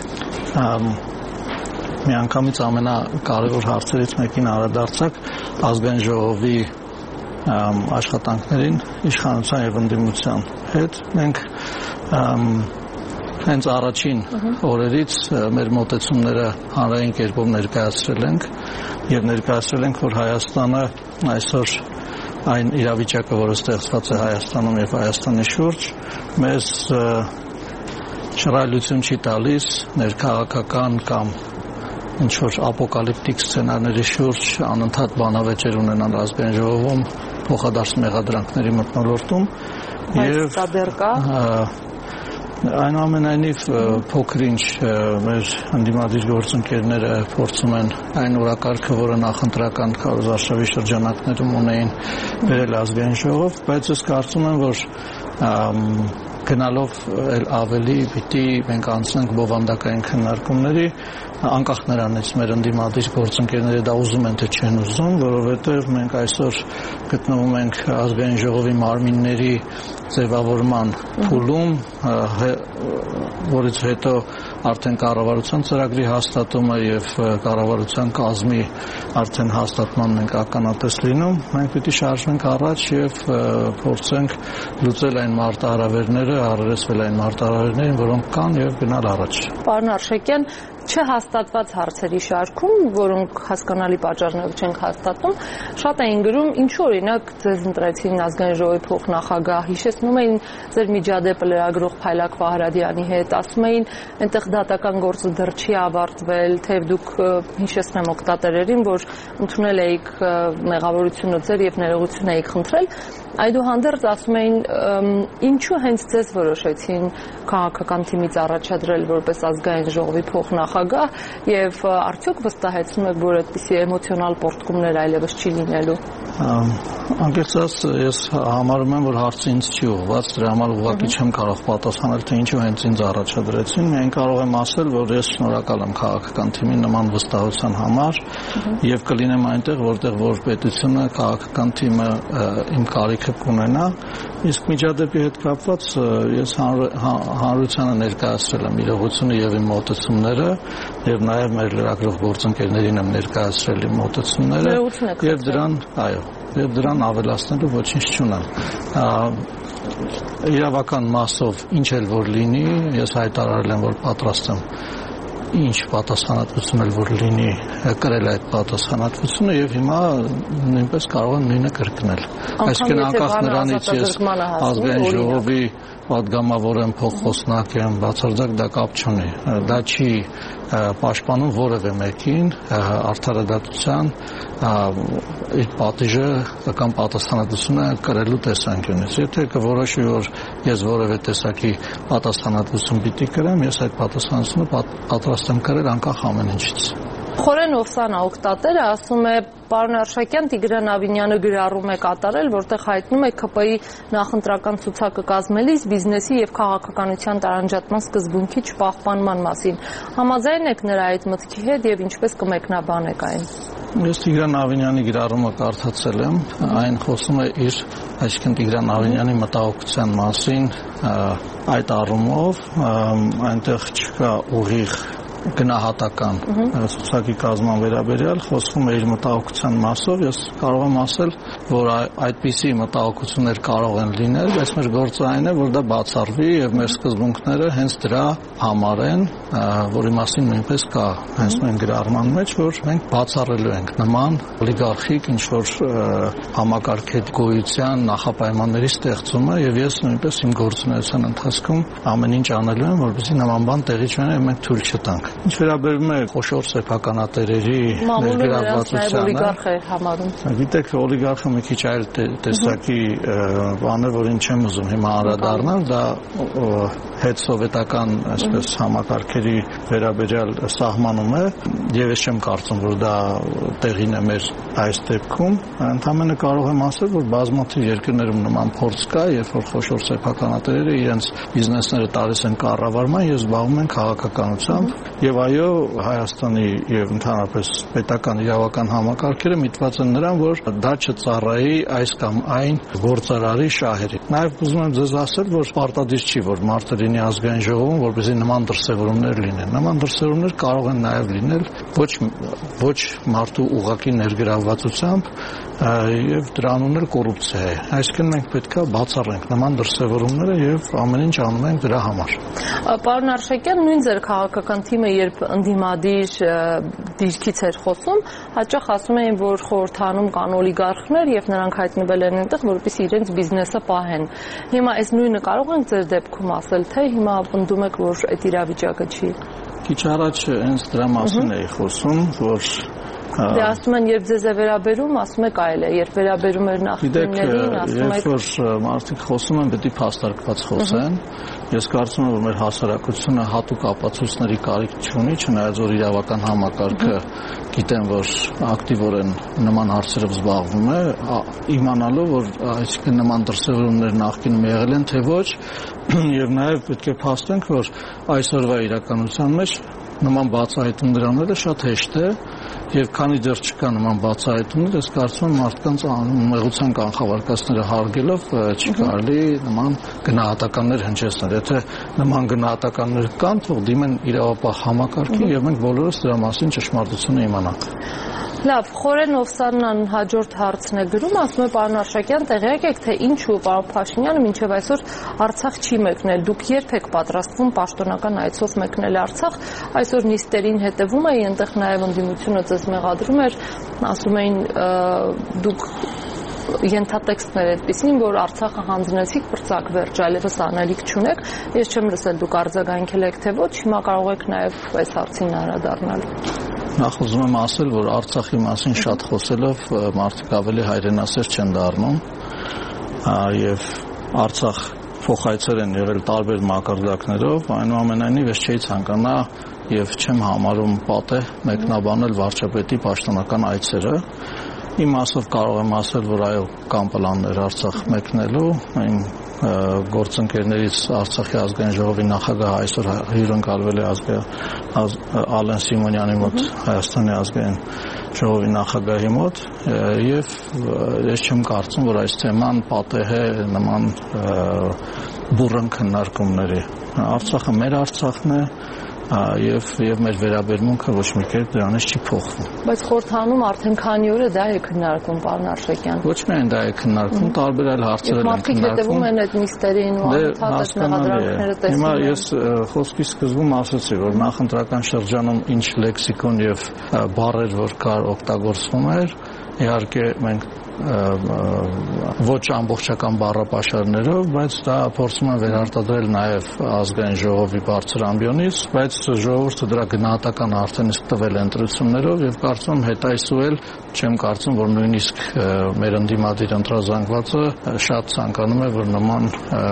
Միանգամից ամենակարևոր հարցերից մեկին անդրադարձակ ազգային ժողովի աշխատանքներին իշխանության եւ ընդդիմության հետ։ Մենք հենց առաջին օրերից մեր մոտեցումները հանրային կերպով ներկայացրել ենք եւ ներկայացրել ենք, որ Հայաստանը այսօր այն իրավիճակը, որը ստեղծված է Հայաստանում եւ Հայաստանի շուրջ, մեզ շռայլություն չի տալիս ներքաղաքական կամ ինչ-որ ապոկալիպտիկ սցենարների շուրջ անընդհատ բանավեճեր ունենալ ազգային ժողովում փոխադարձ մեղադրանքների մթնոլորտում եւ դեռ կա այնուամենայնիվ փոքր-ինչ մեր ընդդիմադիր գործընկերները փորձում են այն օրակարգը, որը նախընտրական քարոզարշավի շրջանակներում ունեին, բերել ազգային ժողով, բայց ես կարծում եմ, որ գնալով ավելի պիտի մենք անցնենք բովանդակային քննարկումների, անկախ նրանից մեր ընդդիմադիր գործընկերները դա ուզում են թե չեն ուզում, որովհետև մենք այսօր գտնվում ենք ազգային ժողովի մարմինների ձևավորման փուլում, որից հետո արդեն կառավարության ծրագրի հաստատումը եւ կառավարության կազմի արդեն հաստատման մենք ականատես լինում, մենք պիտի շարժվենք առաջ եւ փորձենք լուծել այն մարտահրավերները, առերեսվել այն մարտահրավերներին, որոնք կան եւ գնալ առաջ։ Պարոն Արշակյան, չհաստատված հարցերի շարքում, որոնք հասկանալի պատճառներով չենք հաստատում, շատ էին գրում, ինչու օրինակ ձեզ ընտրեցին ազգային ժողովի փոխնախագահ, հիշեցնում էին ձեր միջադեպը լրագրող Փայլակ Վահրադյանի հետ, ասում էին, այնտեղ դատական գործը դեռ չի ավարտվել, թեև դուք հիշեցնեմ օգտատերերին, որ ընդունել էիք մեղավորությունը ձեր եւ ներողություն էիք խնդրել, այդուհանդերձ ասում էին, ինչու հենց ձեզ որոշեցին քաղաքական թիմից առաջադրել որպես ազգային ժողովի փոխնախագահ եւ արդյոք վստահեցնում եք, որ այդպիսի էմոցիոնալ պոռթկումներ այլևս չի լինելու։ Անկեղծ ես համարում եմ, որ հարցը ինձ չի ուղղված, դրա համար ուղղակի չեմ կարող պատասխանել, թե ինչու հենց ինձ առաջադրեցին։ Միայն կարող եմ ասել, որ ես շնորհակալ եմ քաղաքական թիմին նման վստահության համար եւ կլինեմ այնտեղ, որտեղ որ պետությունը, քաղաքական թիմը իմ կարիքը կունենա։ Իսկ միջադեպի հետ կապված ես հանրությանը ներկայացրել եմ իրողությունը եւ իմ մոտեցումները եւ նաեւ մեր լրագրող գործընկերներին եմ ներկայացրել իմ մոտեցումները եւ դրան, այո, եւ դրան ավելացնելու ոչինչ չունեմ։ Իրավական մասով ինչ էլ որ լինի, ես հայտարարել եմ, որ պատրաստ եմ ինչ պատասխանատվություն էլ որ լինի, կրել այդ պատասխանատվությունը եւ հիմա նույնպես կարող եմ նույնը կրկնել։ Այսինքն անկախ նրանից ես ազգային ժողովի պատգամավոր եմ, փոխխոսնակ եմ, բացարձակ դա կապ չունի։ Դա չի պաշտպանում որևէ մեկին արդարադատության իր պատիժը կամ պատասխանատվությունը կրելու տեսանկյունից։ Եթե կորոշի, որ ես որևէ տեսակի պատասխանատվություն պիտի կրեմ, ես այդ պատասխանատվությունը պատրաստ եմ կրել անկախ ամեն ինչից։ Խորեն Օվսանա օգտատերը ասում է, պարոն Արշակյան, Տիգրան Ավինյանը գրառում է կատարել, որտեղ հայտնում է ՔՊ-ի նախընտրական ցուցակը կազմելիս բիզնեսի եւ քաղաքականության տարանջատման սկզբունքի չպահպանման մասին։ Համաձայն եք նրա այդ մտքի հետ եւ ինչպես կմեկնաբանեք այն։ Ես Տիգրան Ավինյանի գրառումը կարդացել եմ, այն խոսում է իր, այսինքն Տիգրան Ավինյանի մտահոգության մասին, այդ առումով այնտեղ չկա ուղիղ գնահատական ցուցակի կազմման վերաբերյալ, խոսվում է իր մտահոգության մասով, ես կարող եմ ասել, որ այդպիսի մտահոգություններ կարող են լինել, բայց մեր գործը այն է, որ դա բացառվի եւ մեր սկզբունքները հենց դրա համար են, որի մասին նույնպես կա հենց նույն գրառման մեջ, որ մենք բացառելու ենք նման օլիգարխիկ ինչ-որ համակարգետ գոյության նախապայմանների ստեղծումը եւ ես նույնպես իմ գործունեության ընթացքում ամեն ինչ անելու եմ, որպեսզի նման բան տեղի չունենա եւ մենք թույլ չտանք։ Ինչ վերաբերում է խոշոր սեփականատերերի ներգրավվածությանը, գիտեք, օլիգարխը մի քիչ այլ տեսակի բան է, որին չեմ ուզում հիմա անդրադառնալ, դա հետսովետական այսպես համակարգերի վերաբերյալ սահմանում է եւ ես չեմ կարծում, որ դա տեղին է մեր այս դեպքում, ընդհանրապես կարող եմ ասել, որ բազմաթիվ երկրներում նման փորձ կա, երբ որ խոշոր սեփականատերերը իրենց բիզնեսները տալիս են կառավարման եւ զբաղվում են քաղաքականությամբ եւ այո, Հայաստանի եւ ընդհանրապես պետական իրավական համակարգերը միտված են նրան, որ դա չծառայի այս կամ այն գործարարի շահերին։ Նաեւ ուզում եմ ձեզ ասել, որ պարտադիր չի, որ մարդը լինի ազգային ժողովում, որպեսզի նման դրսևորումներ լինեն։ Նման դրսևորումներ կարող են նաեւ լինել ոչ ոչ մարդու ուղղակի ներգրավվածությամբ եւ դրանուն էլ կոռուպցիա է։ Այսինքն մենք պետք է բացառենք նման դրսևորումները եւ ամեն ինչ անում ենք դրա համար։ Պարոն Արշակյան, նույն ձեր քաղաքական թիմը, երբ ընդդիմադիր դիրքից էր խոսում, հաճախ ասում էին, որ խորհրդանում կան օլիգարխներ եւ նրանք հայտնվել են այնտեղ, որպեսզի իրենց բիզնեսը պահեն։ Հիմա այս նույնը կարող ենք ձեր դեպքում ասել, թե հիմա պնդում եք, որ այդ իրավիճակը չի։ Քիչ առաջ հենց դրա մասին էի խոսում, որ Դե ասում են, երբ ձեզ է վերաբերում, ասում եք այլ է, երբ վերաբերում էր նախնիներին, ասում եք։ Երբ որ մարդիկ խոսում են, պետք է փաստարկված խոսեն։ Ես կարծում եմ, որ մեր հասարակությունը հատուկ ապացույցների կարիք չունի, չնայած որ իրավական համակարգը գիտեն, որ ակտիվորեն նման հարցերով զբաղվում է, իմանալով, որ այսինքն նման դրսևորումներ նախկինում եղել են, թե ոչ, եւ նաեւ պետք է փաստենք, որ այսօրվա իրականության մեջ նման բացահայտումներ անելը շատ հեշտ է եւ քանի դեռ չկա նման բացահայտումներ, ես կարծում եմ մարդկանց մեղության կանխավարկածները հարգելով չի կարելի նման գնահատականներ հնչեցնել։ Եթե նման գնահատականներ կան, թող դիմեն իրավապահ համակարգին եւ մենք բոլորս դրա մասին ճշմարտությունը իմանանք։ Լավ, Խորեն Օվսաննան հաջորդ հարցն է գրում, ասում է պարոն Արշակյան, տեղյակ եք, թե ինչու պարոն Փաշինյանը մինչև այսօր Արցախ չի մեկնել, դուք երբ եք պատրաստվում պաշտոնական այցով մեկնել Արցախ, այսօր նիստերին հետևում էի, այնտեղ նաև ընդդիմությունը ձեզ մեղադրում էր, ասում էին դուք ենթատեքստներ այդպիսին, որ Արցախը հանձնեցիք պրծակ վերջ, այլևս անելիք չունեք, ես չեմ լսել դուք արձագանքել եք թե ոչ, հիմա կարող եք նաև այս հարցին անդրադառնալ։ Նախ ուզում եմ ասել, որ Արցախի մասին շատ խոսելով մարդիկ ավելի հայրենասեր չեն դառնում եւ Արցախ փոխայցեր են եղել տարբեր մակարդակներով, այնուամենայնիվ ես չէի ցանկանա եւ չեմ համարում պատեհ մեկնաբանել վարչապետի պաշտոնական այցերը։ Իմ մասով կարող եմ ասել, որ այո, կան պլաններ Արցախ մեկնելու, իմ գործընկերներից Արցախի ազգային ժողովի նախագահ այսօր հյուրընկալվել է Ալեն Սիմոնյանի մոտ, Հայաստանի ազգային ժողովի նախագահի մոտ, եւ ես չեմ կարծում, որ այս թեման պատեհ է նման բուռն քննարկումների։ Արցախը մեր Արցախն է եւ եւ մեր վերաբերմունքը ոչ մի կերպ դրանից չի փոխվում։ Բայց խորհրդանում արդեն քանի օր է դա է քննարկվում, պարոն Արշակյան։ Ոչ միայն դա է քննարկվում, տարբեր այլ հարցեր են քննարկվում։ Մարդիկ հետևում են այդ նիստերին ու անընդհատ մեղադրանքները տեսնում են։ Հիմա ես խոսքի սկզբում ասացի, որ նախընտրական շրջանում ինչ լեքսիկոն եւ բառեր որ կար օգտագործվում էր, իհարկե մենք ոչ ամբողջական բառապաշարներով, բայց դա փորձում են վերարտադրել նաև ազգային ժողովի բարձր ամբիոնից, բայց ժողովուրդը դրա գնահատական արդեն իսկ տվել է ընտրություններով եւ կարծում եմ հետ այսուել չեմ կարծում, որ նույնիսկ մեր ընդդիմադիր ընտրազանգվածը շատ ցանկանում է, որ նման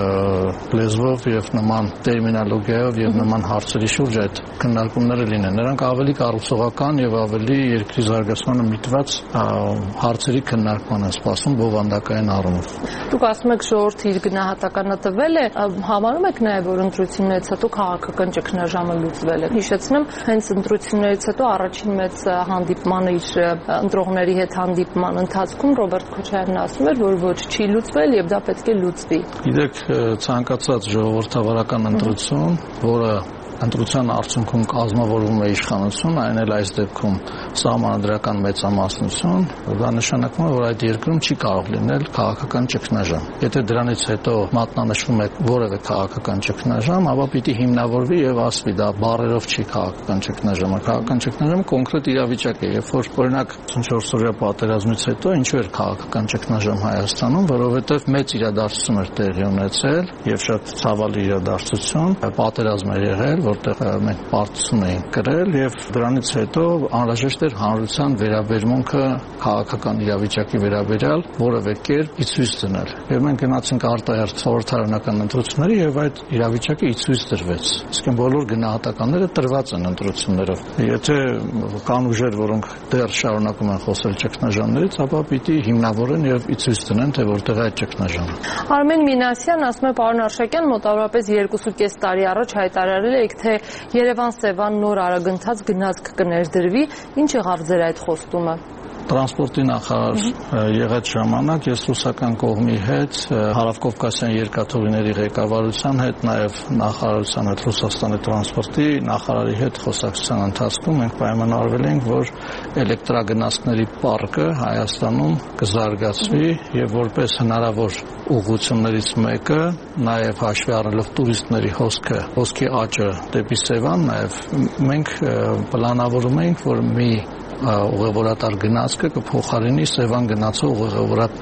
լեզվով եւ նման տերմինոլոգիայով եւ նման հարցերի շուրջ այդ քննարկումները լինեն։ Նրանք ավելի կառուցողական եւ ավելի երկրի զարգացմանը միտված հարցերի քննարկման են սպասում բովանդակային առումով։ Դուք ասում եք ժողովուրդը իր գնահատականը տվել է, համարում եք նաև որ ընտրություններից հետո քաղաքական ճգնաժամը լուծվել է։ Հիշեցնեմ, հենց ընտրություններից հետո առաջին մեծ հանդիպմանը իր ընտրողների հետ հանդիպման ընթացքում Ռոբերտ Քոչարյանն ասում էր, որ ոչ չի լուծվել եւ դա պետք է լուծվի։ Գիտեք, ցանկացած ժողովրդավարական ընտրություն, որը ընտրության արդյունքում կազմավորվում է իշխանություն, այն էլ այս դեպքում սահմանադրական մեծամասնություն, դա նշանակում է, որ այդ երկրում չի կարող լինել քաղաքական ճգնաժամ։ Եթե դրանից հետո մատնանշվում է որևէ քաղաքական ճգնաժամ, ապա պիտի հիմնավորվի եւ ասվի դա բառերով չի քաղաքական ճգնաժամը, քաղաքական ճգնաժամը կոնկրետ իրավիճակ է, երբ որ օրինակ չորս-օրյա պատերազմից հետո ինչու էր քաղաքական ճգնաժամ Հայաստանում, որովհետեւ մեծ իրադարձություն էր տեղի ունեցել եւ շատ ցավալի իրադարձություն, պատերազմ էր եղել, որտեղ մենք պարտություն էինք կրել եւ դրանից հետո անհրաժեշտ էր հանրության վերաբերմունքը քաղաքական իրավիճակի վերաբերյալ որևէ կերպ ի ցույց դնել։ Եվ մենք գնացինք արտահերթ խորհրդարանական ընտրությունների եւ այդ իրավիճակը ի ցույց դրվեց։ Իսկ այն բոլոր գնահատականները տրված են ընտրություններով։ Եթե կան ուժեր, որոնք դեռ շարունակում են խոսել ճգնաժամներից, ապա պիտի հիմնավորեն եւ ի ցույց դնեն, թե որտեղ է այդ ճգնաժամը։ Արմեն Մինասյան ասում է, պարոն Արշակյան, մոտավորապես երկուսուկես տարի առաջ հայտարարել եք, թե Երևան-Սևան նոր արագընթաց գնացք կներդրվի, ինչ եղավ ձեր այդ խոստումը։ Տրանսպորտի նախարար եղած ժամանակ ես ռուսական կողմի հետ Հարավկովկասյան երկաթուղիների ղեկավարության հետ նաև նախարարության հետ Ռուսաստանի տրանսպորտի նախարարի հետ խոսակցության ընթացքում մենք պայմանավորվել ենք, որ էլեկտրագնացքների պարկը Հայաստանում կզարգացվի եւ որպես հնարավոր ուղղություններից մեկը նաև հաշվի առնելով տուրիստների հոսքը, հոսքի աճը դեպի Սևան, նաև մենք պլանավորում ենք, որ մի ուղևորատար գնացքը կփոխարինի Սևան գնացող ուղևորատ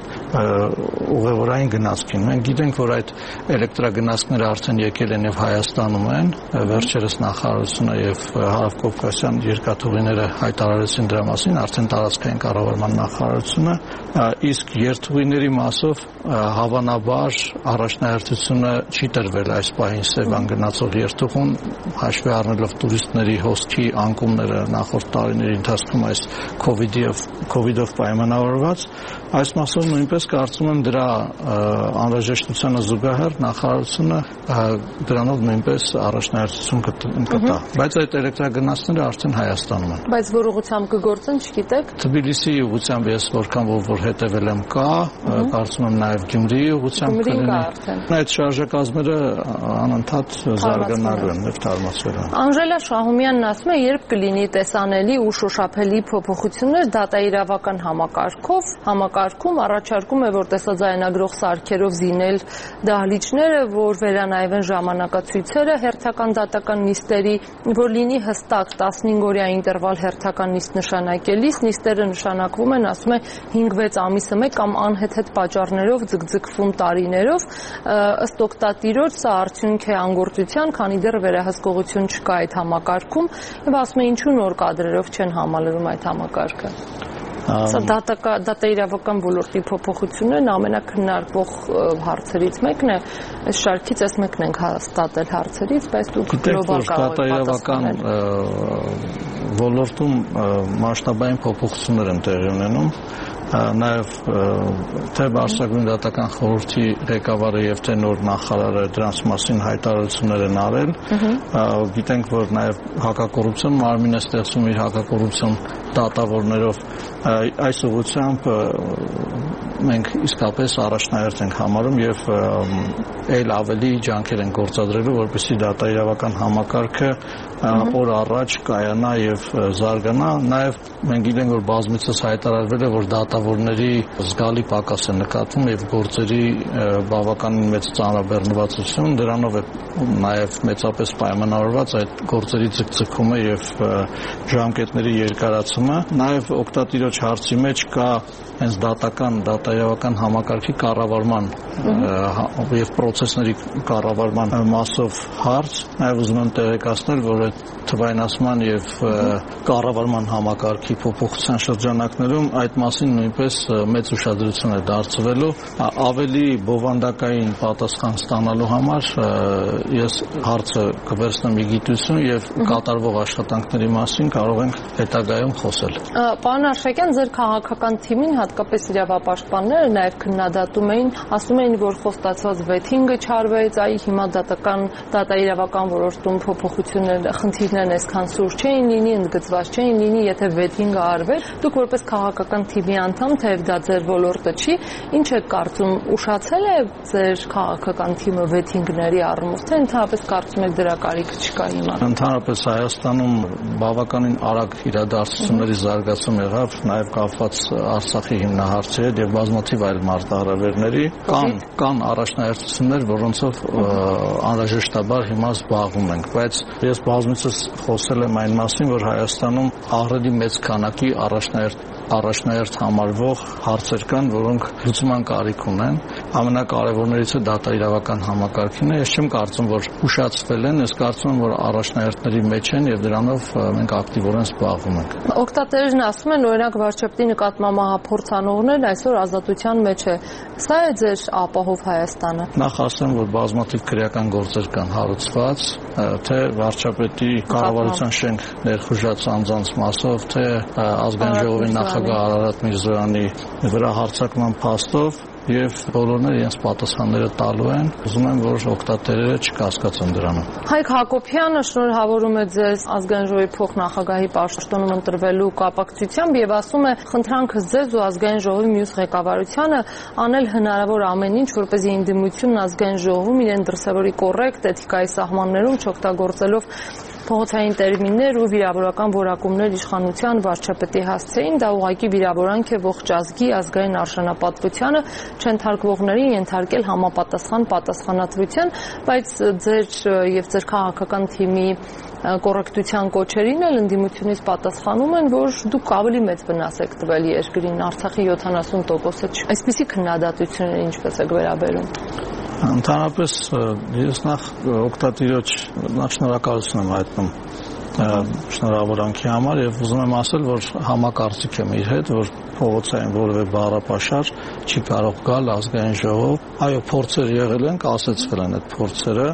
ուղևորային գնացքին։ Մենք գիտենք, որ այդ էլեկտրագնացքները արդեն եկել են եւ Հայաստանում են, վերջերս նախարարությունը եւ Հարավկովկասյան երկաթուղիները հայտարարեցին դրա մասին, արդեն տարածքային կառավարման նախարարությունը, իսկ երթուղիների մասով հավանաբար առաջնահերթությունը չի տրվել այս պահին Սևան գնացող երթուղուն, հաշվի առնելով տուրիստների հոսքի անկումները նախորդ տարիների ընթացքում այս COVID-ով պայմանավորված, այս մասով նույնպես ես կարծում եմ դրա անհրաժեշտությանը զուգահեռ նախարարությունը դրանով նույնպես առաջնահերթություն կտա։ Բայց այդ էլեկտրագնացները արդեն Հայաստանում են։ Բայց որ ուղղությամբ կգործեն, չգիտեք։ Թբիլիսի ուղղությամբ ես որքան որ հետևել եմ կա, կարծում եմ նաև Գյումրիի ուղղությամբ կլինի։ Այդ շարժակազմերը անընդհատ զարգանալու են եւ թարմացվել են։ Անժելա Շահումյանն ասում է, երբ կլինի տեսանելի ու շոշափելի փոփոխություններ դատաիրավական համակարգով, համակարգում առաջարկում է, որ տեսաձայնագրող սարքերով զինել դահլիճները, որ վերանայվեն ժամանակացույցերը հերթական դատական նիստերի, որ լինի հստակ տասնհինգ-օրյա ինտերվալ հերթական նիստ նշանակելիս, նիստերը նշանակվում են, ասում է հինգ-վեց ամիսը մեկ կամ անհեթեթ պատճառներով ձգձգվում տարիներով, ըստ օգտատիրոջ սա արդյունք է անգործության, քանի դեռ վերահսկողություն չկա այդ համակարգում, եւ ասում է ինչու նոր կադրերով չեն համալրում այդ համակարգը։ Սա դատաիրավական ոլորտի փոփոխություններն ամենակննարկվող հարցերից մեկն է, այս շարքից այս մեկն ենք հաստատել հարցերից, բայց դուք գլոբալ կարող եք պատասխանել։ Ոլորտում մասշտաբային փոփոխություններ են տեղի ունենում, նաև թե Բարսագույն դատական խորհրդի ղեկավարը եւ թե նոր նախարարը դրանց մասին հայտարարություններ են արել։ Գիտենք, որ նաև հակակոռուպցիոն մարմին է ստեղծում իր հակակոռուպցիոն դատավորներով, այս ուղղությամբ մենք իսկապես առաջնահերթ ենք համարում եւ այլ ավելի ջանքեր են գործադրելու, որպեսզի դատաիրավական համակարգը օր առաջ կայանա եւ զարգանա։ Նաեւ մենք գիտենք, որ բազմիցս հայտարարվել է, որ դատավորների զգալի պակաս է նկատվում եւ գործերի բավականին մեծ ծանրաբեռնվածություն, դրանով է նաեւ մեծապես պայմանավորված այդ գործերի ձգձգումը եւ ժամկետների երկարացումը։ Նաեւ օգտատիրոջ հարցի մեջ կա հենց դատական, դատաիրավական համակարգի կառավարման եւ պրոցեսների կառավարման մասով հարց, նաեւ ուզում եմ տեղեկացնել, որ այդ թվայնացման եւ կառավարման համակարգի փոփոխության շրջանակներում այդ մասին նույնպես մեծ ուշադրություն է դարձվելու։ Ավելի բովանդակային պատասխան ստանալու համար ես հարցը կվերցնեմ իգիտություն եւ կատարվող աշխատանքների մասին կարող ենք հետագայում խոսել։ Պարոն Արշակյան, ձեր քաղաքական թիմին հատկապես իրավապաշտպանները նաև քննադատում էին, ասում էին, որ խոստացված վեթինգը չարվեց, այ հիմա դատական դատաիրավական ոլորտում փոփոխություններ, խնդիրներն այսքան սուր չէին լինի, ընդգծված չէին լինի, եթե վեթինգը արվեր։ Դուք որպես քաղաքական թիմի անդամ, թեև դա ձեր ոլորտը չի, ինչ եք կարծում, ուշացել է ձեր քաղաքական թիմը վեթինգների առումով, թե ընդհանրապես կարծում եք դրա կարիքը չկա հիմա։ Ընդհանրապես Հայաստանում բավականին արագ իրադարձությունների զարգացում եղավ, նաև կապված Արցախի հիմնահարցի հետ եւ բազմաթիվ այլ մարտահրավերների, կան կան առաջնահերթություններ, որոնցով անհրաժեշտաբար հիմա զբաղվում ենք, բայց ես բազմիցս խոսել եմ այն մասին, որ Հայաստանում ահռելի մեծ քանակի առաջնահերթ առաջնահերթ համարվող հարցեր կան, որոնք լուծման կարիք ունեն։ Ամենակարևորներից է դատաիրավական համակարգին է։ Ես չեմ կարծում, որ ուշացվել են, ես կարծում եմ, որ առաջնահերթների մեջ են եւ դրանով մենք ակտիվորեն զբաղվում ենք։ Օգտատերերն ասում են, օրինակ վարչապետի նկատմամբ մահափորձանողներն այսօր ազատության մեջ է։ Սա է ձեր ապահով Հայաստանը։ Նախ ասեմ, որ բազմաթիվ քրեական գործեր կան հարուցված, թե վարչապետի կառավարության շենք ներխուժած անձանց մասով, թե ազգային ժողովի նախագահ Արարատ Միրզոյանի վրա հարձակման փաստով եւ բոլորները իրենց պատասխանները տալու են։ Ուզում եմ, որ օգտատերերը չկասկածեն դրանում։ Հայկ Հակոբյանը շնորհավորում է ձեզ ազգային ժողովի փոխնախագահի պաշտոնում ընտրվելու կապակցությամբ եւ ասում է, խնդրանքս ձեզ ու ազգային ժողովի մյուս ղեկավարությանը անել հնարավոր ամեն ինչ, որպեսզի ինդիմությունն ազգային ժողովում իրեն դրսևորի կոռեկտ էթիկայի սահմաններում չօգտագործելով փողոցային տերմիններ ու վիրավորական որակումներ իշխանության վարչապետի հասցեին, դա ուղղակի վիրավորանք է ողջ ազգի ազգային արժանապատվությանը, չընթարկվողներին ենթարկել համապատասխան պատասխանատվության, բայց ձեր եւ ձեր քաղաքական թիմի կոռեկտության կոչերին էլ ընդդիմությունից պատասխանում են, որ դուք ավելի մեծ վնաս եք տվել երկրին, Արցախի յոթանասուն տոկոսը չէ։ Այսպիսի քննադատությունները ինչպես եք վերաբերում։ Ընդհանրապես ես նախ օգտատիրոջ շնորհակալություն եմ հայտնում շնորհավորանքի համար եւ ուզում եմ ասել, որ համակարծիք եմ իր հետ, որ փողոցային որևէ բառապաշար չի կարող գալ ազգային ժողով։ Այո, փորձեր եղել են, կասեցվել են այդ փորձերը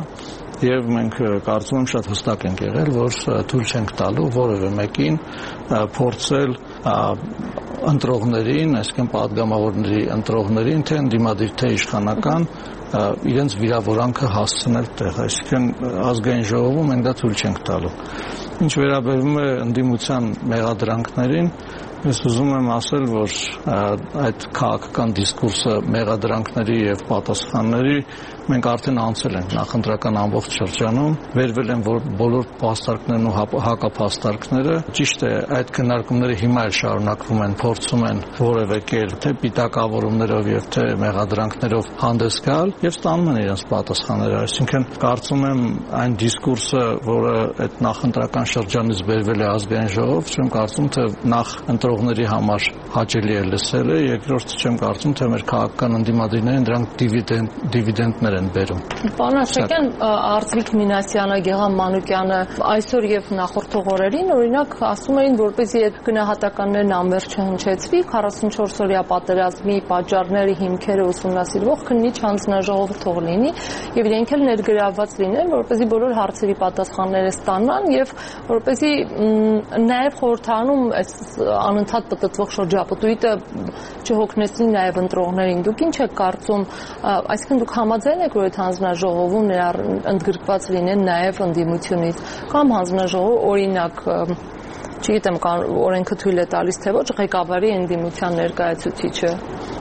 եւ մենք կարծում եմ շատ հստակ ենք եղել, որ թույլ չենք տալու որևէ մեկին փորձել ընտրողներին, այսինքն падգամավորների ընտրողներին, թե ընդդիմադիր թե իշխանական իրենց վիրավորանքը հասցնել տեղ, այսինքն ազգային ժողովում մենք դա թույլ չենք տալու։ Ինչ վերաբերում է ընդդիմության մեղադրանքներին, ես ուզում եմ ասել, որ այդ քաղաքական դիսկուրսը մեղադրանքների եւ պատասխանների մենք արդեն անցել ենք նախընտրական ամբողջ շրջանում, վերվել են բոլոր փաստարկներն ու հակափաստարկները։ Ճիշտ է, այդ քննարկումները հիմա էլ շարունակվում են, փորձում են որևէ կերպ թե պիտակավորումներով եւ թե մեղադրանքներով հանդես գալ եւ ստանում են իրենց պատասխանները։ Այսինքն կարծում եմ այն դիսկուրսը, որը այդ նախընտրական շրջանից վերվել է ազգային ժողով, չեմ կարծում թե նախ ընտրողների համար հաճելի է լսել է, երկրորդ չեմ կարծում թե մեր քաղաքական ընդդիմադիրներին դրանք դիվիդենդ դիվիդենտներ են բերում։ Պարոն Աշակյան, Արծվիկ Մինասյանը, Գեղամ Մանուկյանը այսօր եւ նախորդ օրերին օրինակ ասում էին, որպեսզի այդ գնահատականներն անվերջ չհնչեցվի, քառասունչորս օրյա պատերազմի պատճառները, հիմքերը ուսումնասիրվող քննիչ հանձնաժողով թող լինի եւ իրենք էլ ներգրավված լինեն, որպեսզի բոլոր հարցերի պատասխանները ստանան եւ որպեսզի նաեւ խորհրդանում այս անընդհատ պատտվող շրջապտույտը չհոգնեցնի նաեւ ընտրողներին։ Դուք ինչ եք կարծում, այսինքն դուք համաձայն եք, որ այդ հանձնաժողովում ընդգրկված լինեն նաեւ ընդդիմությունից կամ հանձնաժողով օրինակ չգիտեմ, օրենքը թույլ է տալիս թե ոչ ղեկավարի ընդդիմության ներկայացուցիչը։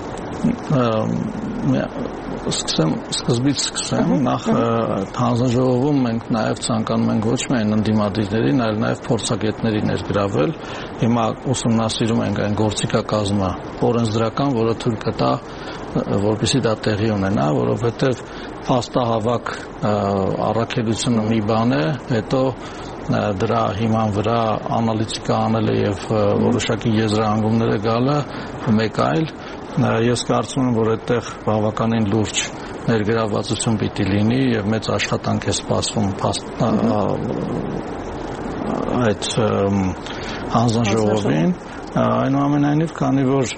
Սկսեմ, սկզբից սկսեմ, նախ հանձնաժողովում մենք նաև ցանկանում ենք ոչ միայն ընդդիմադիրներին, այլ նաև փորձագետների ներգրավել։ Հիմա ուսումնասիրում ենք այն գործիքակազմը օրենսդրական, որը թույլ կտա, որպեսզի դա տեղի ունենա, որովհետև փաստահավաք առաքելությունը մի բան է, հետո դրա հիման վրա անալիտիկա անելը եւ որոշակի եզրահանգումները գալը մեկ այլ։ Ես կարծում եմ, որ այդտեղ բավականին լուրջ ներգրավվածություն պիտի լինի եւ մեծ աշխատանք է սպասվում այդ հանձնաժողովին, այնուամենայնիվ, քանի որ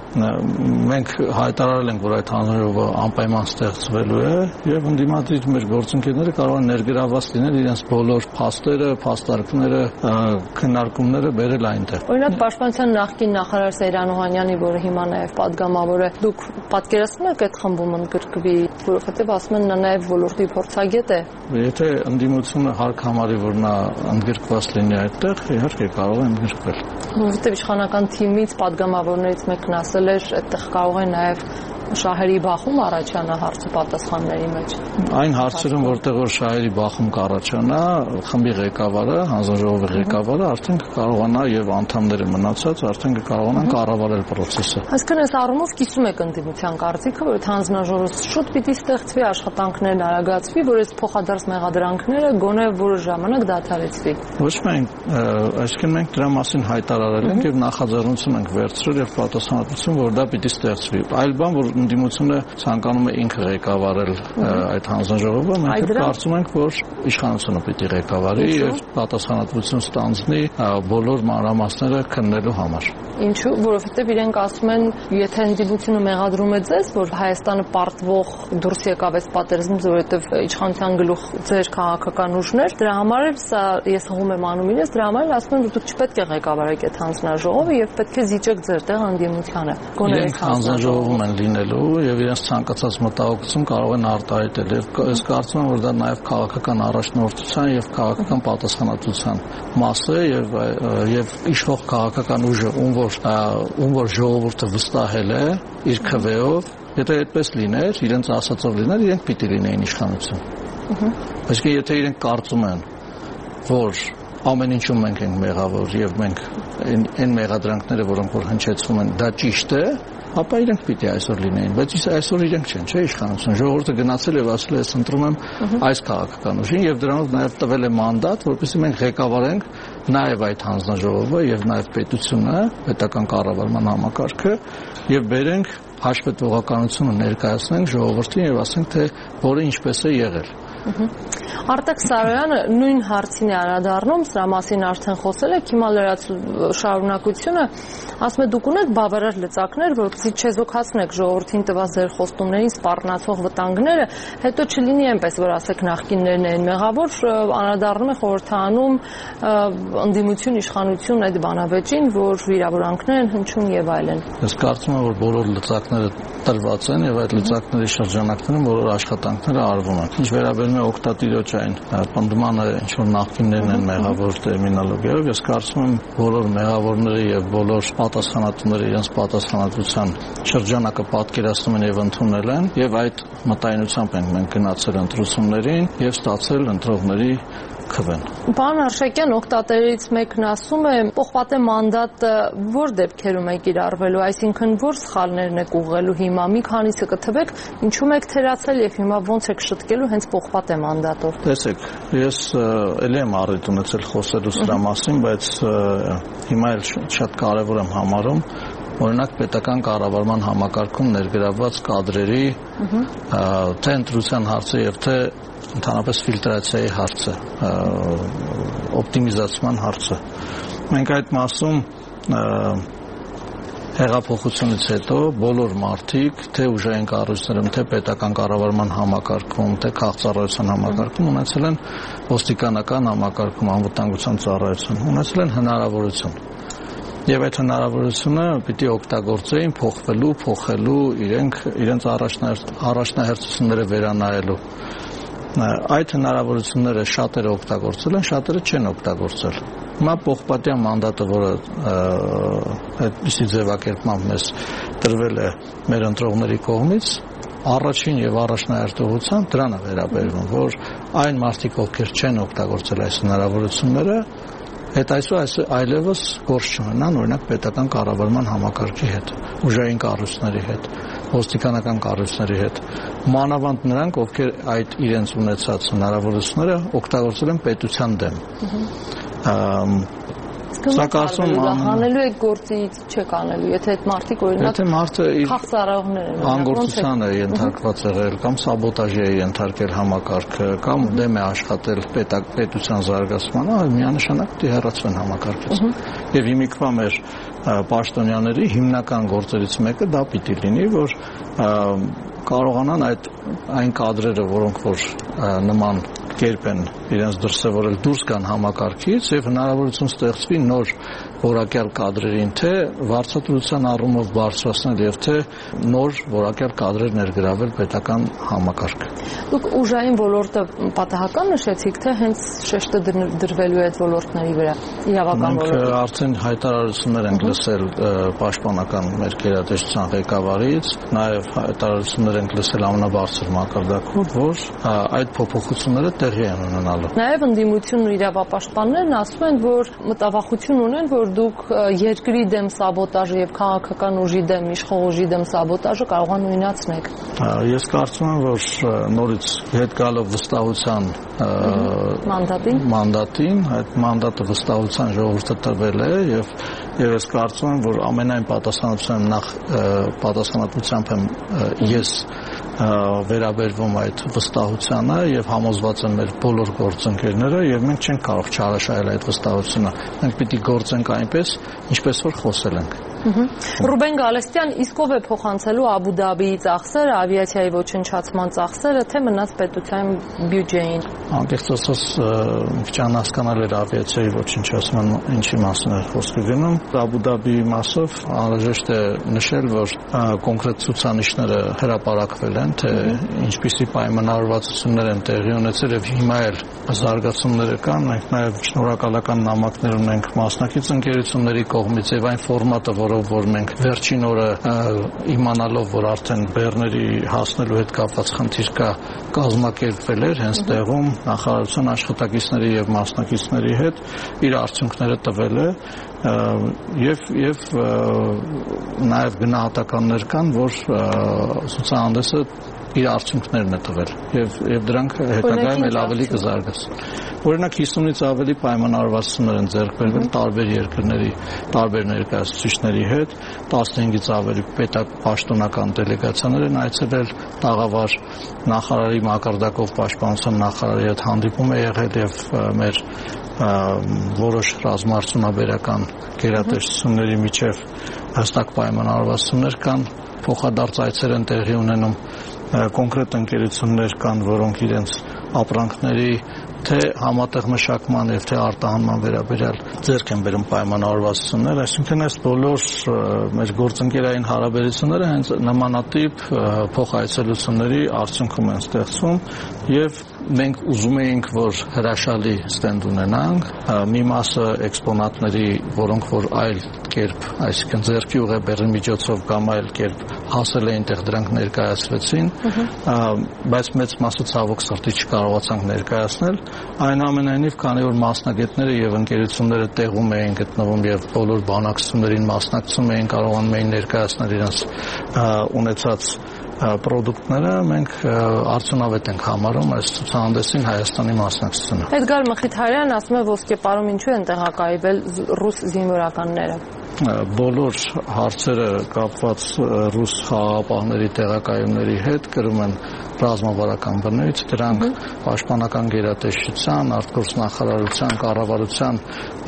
մենք հայտարարել ենք, որ այդ հանձնաժողովը անպայման ստեղծվելու է եւ ընդդիմադիր մեր գործընկերները կարող են ներգրավված լինել իրենց բոլոր փաստերը, փաստարկները, քննարկումները բերել այնտեղ։ Օրինակ Պաշտպանության նախկին նախարար Սեյրան Օհանյանի, որը հիմա նաեւ падգամավոր է, դուք պատկերացնում եք այդ խմբում ընդգրկվի, որովհետեւ ասում են նա նաեւ ոլորտի փորձագետ է։ Եթե ընդդիմությունը հարկ համարի, որ նա ընդգրկված լինի այդտեղ, իհարկե կարող է ընդգրկվել։ Որովհետեւ իշխանական թիմից падգամավորներից մեկն ասել էր, այդտեղ կարող է նաեւ շահերի բախում առաջանա հարցը պատասխանների մեջ։ Այն հարցերում, որտեղ որ շահերի բախում կառաջանա, խմբի ղեկավարը, հանձնաժողովի ղեկավարը արդեն կկարողանա եւ անդամները մնացած արդեն կկարողանան կառավարել process-ը։ Այսինքն այս առումով կիսում եք ընդդիմության կարծիքը, որ հանձնաժողովը շուտ պիտի ստեղծվի, աշխատանքներն արագացվի, որ այս փոխադարձ մեղադրանքները գոնե որոշ ժամանակ դադարեցվի։ Ոչ միայն, այսինքն մենք դրա մասին հայտարարել ենք եւ նախաձեռնություն ենք վերցրել եւ պատասխանատվություն, որ դա պիտի ստեղծվի։ Այլ բան, որ ընդդիմությունը ցանկանում է ինքը ղեկավարել այդ հանձնաժողովը, մենք կարծում ենք, որ իշխանությունը պիտի ղեկավարի եւ պատասխանատվություն ստանձնի բոլոր մանրամասները քննելու համար։ Ինչու՞, որովհետեւ իրենք ասում են, եթե ընդդիմությունը մեղադրում է ձեզ, որ Հայաստանը պարտվող դուրս եկավ այս պատերազմից, որովհետեւ իշխանության գլուխ ձեր քաղաքական ուժներ, դրա համար էլ սա ես հողում եմ անում իրենց, դրա համար էլ ասում են, որ դուք չպետք է ղեկավարեք այդ հանձնաժողովը եւ պետք է զիջեք ձեր տեղ ընդդիմությանը։ Գոնե այս հանձնաժողովում են լինելու եւ իրենց ցանկացած մտահոգություն կարող են արտահայտել եւ ես կարծում եմ, որ դա նաեւ քաղաքական առաջնորդության եւ քաղաքական պատասխանատվության մաս է եւ եւ իշխող քաղաքական ուժը ում որ ում որ ժողովուրդը վստահել է իր քվեով, եթե այդպես լիներ, իրենց ասածով լիներ, իրենք պիտի լինեին իշխանություն։ Բայց եթե իրենք կարծում են, որ ամեն ինչում մենք ենք մեղավոր եւ մենք այն մեղադրանքները, որոնք որ հնչեցվում են, դա ճիշտ է, ապա իրենք պիտի այսօր լինեին, բայց այսօր իրենք չեն, չէ՞ իշխանություն։ Ժողովուրդը գնացել եւ ասել է, ես ընտրում եմ այս քաղաքական ուժին եւ դրանով նաեւ տվել է մանդատ, որպեսզի մենք ղեկավարենք նաեւ այդ հանձնաժողովը եւ նաեւ պետությունը, պետական կառավարման համակարգը եւ բերենք հաշվետվողականությունը ներկայացնենք ժողովրդին եւ ասենք, թե որը ինչպես է եղել։ Արտակ Սարոյանը նույն հարցին է անդրադառնում, սրա մասին արդեն խոսել եք, հիմա լրացու շարունակությունը, ասում է դուք ունեք բավարար լծակներ, որպեսզի չեզոքացնեք ժողովրդին տված ձեր խոստումներին սպառնացող վտանգները, հետո չլինի այնպես, որ ասեք նախկիններն են մեղավոր, անդրադառնում է խորհրդանում ընդդիմություն, իշխանություն այդ բանավեճին, որ վիրավորանքներ են հնչում եւ այլն։ Ես կարծում եմ, որ բոլոր լծակները տրված են եւ այդ լծակների շրջանակներում բոլոր աշխատանքները արվում են։ Ինչ վերաբերում է օգտատիրոջ այն պնդմանը, ինչ որ նախկիններն են մեղավոր տերմինոլոգիայով, ես կարծում եմ բոլոր մեղավորները եւ բոլոր պատասխանատուները իրենց պատասխանատվության շրջանակը պատկերացնում են եւ ընդունել են եւ այդ մտայնությամբ ենք մենք գնացել ընտրություններին եւ ստացել ընտրողների քվեն։ Պարոն Արշակյան, օգտատերից մեկն ասում է, պողպատե մանդատը որ դեպքերում է կիրառվելու, այսինքն որ սխալներն եք ուղղելու հիմա, մի քանիսը կթվեք, ինչու եք թերացել եւ հիմա ոնց եք շտկելու հենց պողպատե մանդատով։ Տեսեք, ես ելի եմ առիթ ունեցել խոսելու սրա մասին, բայց հիմա էլ շատ կարեւոր եմ համարում օրինակ պետական կառավարման համակարգում ներգրավված կադրերի թե ընտրության հարցը եւ թե ընդհանրապես ֆիլտրացիայի հարցը, օպտիմիզացման հարցը։ Մենք այդ մասում հեղափոխությունից հետո բոլոր մարդիկ, թե ուժային կառույցներում, թե պետական կառավարման համակարգում, թե քաղաքծառայության համակարգում ունեցել են ոստիկանական համակարգում, անվտանգության ծառայություն, ունեցել են հնարավորություն։ Եվ այդ հնարավորությունը պիտի օգտագործեին փոխվելու, փոխելու իրենք իրենց առաջնահերթությունները վերանայելու։ Այդ հնարավորությունները շատերը օգտագործել են, շատերը չեն օգտագործել։ Հիմա պողպատյան մանդատը, որը այդպիսի ձևակերպմամբ մեզ տրվել է մեր ընտրողների կողմից, առաջին եւ առաջնահերթողությամբ դրան է վերաբերվում, որ այն մարդիկ, ովքեր չեն օգտագործել այս հնարավորությունները, Այդ այսօր այլևս գործ չունենան օրինակ պետական կառավարման համակարգի հետ, ուժային կառույցների հետ, ոստիկանական կառույցների հետ, մանավանդ նրանք, ովքեր այդ իրենց ունեցած հնարավորությունները օգտագործել են պետության դեմ։ Սա կարծում եմ հանելու եք գործից չեք անելու, եթե այդ մարդիկ օրինակ քաղաքծառայողներ են, անգործության է ենթարկված եղել կամ սաբոտաժի է ենթարկել համակարգը կամ դեմ է աշխատել պետության զարգացմանը, միանշանակ պիտի հեռացվեն համակարգից։ Եվ հիմիկվա մեր պաշտոնյաների հիմնական գործերից մեկը դա պիտի լինի, որ կարողանան այդ այն կադրերը, որոնք որ նման կերպ են իրենց դրսևորել դուրս գան համակարգից եւ հնարավորություն ստեղծվի նոր որակյալ կադրերին թե վարձատրության առումով բարձրացնել եւ թե նոր որակյալ կադրեր ներգրավել պետական համակարգ։ Դուք ուժային ոլորտը պատահական նշեցիք, թե հենց շեշտը դրվելու է այդ ոլորտների վրա, իրավական ոլորտը։ Մենք արդեն հայտարարություններ ենք լսել պաշտպանական մեր գերատեսչության ղեկավարից, նաեւ հայտարարություններ ենք լսել ամենաբարձր մակարդակով, որ այդ փոփոխությունները տեղի են ունենալու։ Նաեւ ընդդիմություն ու իրավապաշտպաններն ասում են, որ մտավախություն ունեն, որ դուք երկրի դեմ սաբոտաժը եւ քաղաքական ուժի դեմ, իշխող ուժի դեմ սաբոտաժը կարող են նույնացնեք։ Ես կարծում եմ, որ նորից հետ գալով վստահության մանդատին, մանդատին, այդ մանդատը վստահության ժողովուրդը տվել է եւ եւ ես կարծում եմ, որ ամենայն պատասխանատվությամբ նախ պատասխանատվությամբ եմ ես վերաբերվում այդ վստահությանը եւ համոզված են մեր բոլոր գործընկերները եւ մենք չենք կարող չարաշահել այդ վստահությունը։ Մենք պիտի գործենք այնպես, ինչպես որ խոսել ենք։ Ռուբեն Գալստյան, իսկ ով է փոխանցելու Աբու Դաբիի ծախսերը, ավիացիայի ոչնչացման ծախսերը, թե մնաց պետության բյուջեին։ Անկեղծ ասած, քիչ անհասկանալի էր ավիացիայի ոչնչացման ինչի մասին է խոսքը գնում։ Աբու Դաբիի մասով անհրաժեշտ է նշել, որ կոնկրետ ցուցանիշները հրապարակվել են, թե ինչպիսի պայմանավորվածություններ են տեղի ունեցել եւ հիմա էլ զարգացումները կան։ Մենք նաեւ շնորհակալական նամակներ ունենք մասնակից ընկերությունների կողմից եւ այն ֆորմատը, որով որ մենք վերջին օրը իմանալով, որ արդեն բեռների հասնելու հետ կապված խնդիր կա, կազմակերպվել էր հենց տեղում նախարարության աշխատակիցների եւ մասնակիցների հետ իր արդյունքները տվել է եւ եւ նաեւ գնահատականներ կան, որ ցուցահանդեսը իր արդյունքներն է տվել եւ եւ դրանք հետագայում էլ ավելի կզարգացնեն։ Օրինակ հիսունից ավելի պայմանավորվածություններ են ձեռք բերվել տարբեր երկրների տարբեր ներկայացուցիչների հետ, տասնհինգից ավելի պետակ պաշտոնական դելեգացիաներ են այցելել, տաղավար նախարարի մակարդակով պաշտպանության նախարարի հետ հանդիպում է եղել եւ մեր որոշ ռազմաարդյունաբերական գերատեսչությունների միջև հստակ պայմանավորվածություններ կան, փոխադարձ այցեր են տեղի ունենում, կոնկրետ ընկերություններ կան, որոնք իրենց ապրանքների թե համատեղ մշակման եւ թե արտահանման վերաբերյալ ձեռք են բերում պայմանավորվածություններ, այսինքն այս բոլոր մեր գործընկերային հարաբերությունները հենց նմանատիպ փոխայցելությունների արդյունքում են ստեղծվում եւ մենք ուզում էինք, որ հրաշալի ստենդ ունենանք, մի մասը էքսպոնատների, որոնք որ այլ կերպ, այսինքն ձեռքի ուղեբեռի միջոցով կամ այլ կերպ հասել էին տեղ, դրանք ներկայացվեցին, բայց մեծ մասը ցավոք սրտի չկարողացանք ներկայացնել, այնուամենայնիվ, քանի որ մասնագետները եւ ընկերությունները տեղում էին գտնվում եւ բոլոր բանակցություններին մասնակցում էին, կարողանում էին ներկայացնել իրենց ունեցած պրոդուկտները, մենք արդյունավետ ենք համարում այս ցուցահանդեսին Հայաստանի մասնակցությունը։ Էդգար Մխիթարյանն ասում է, ոսկեպարում ինչու են տեղակայվել ռուս զինվորականները։ Բոլոր հարցերը կապված ռուս խաղաղապահների տեղակայումների հետ կրում են ռազմավարական բնույթ, դրանք պաշտպանական գերատեսչության, արտգործ նախարարության, կառավարության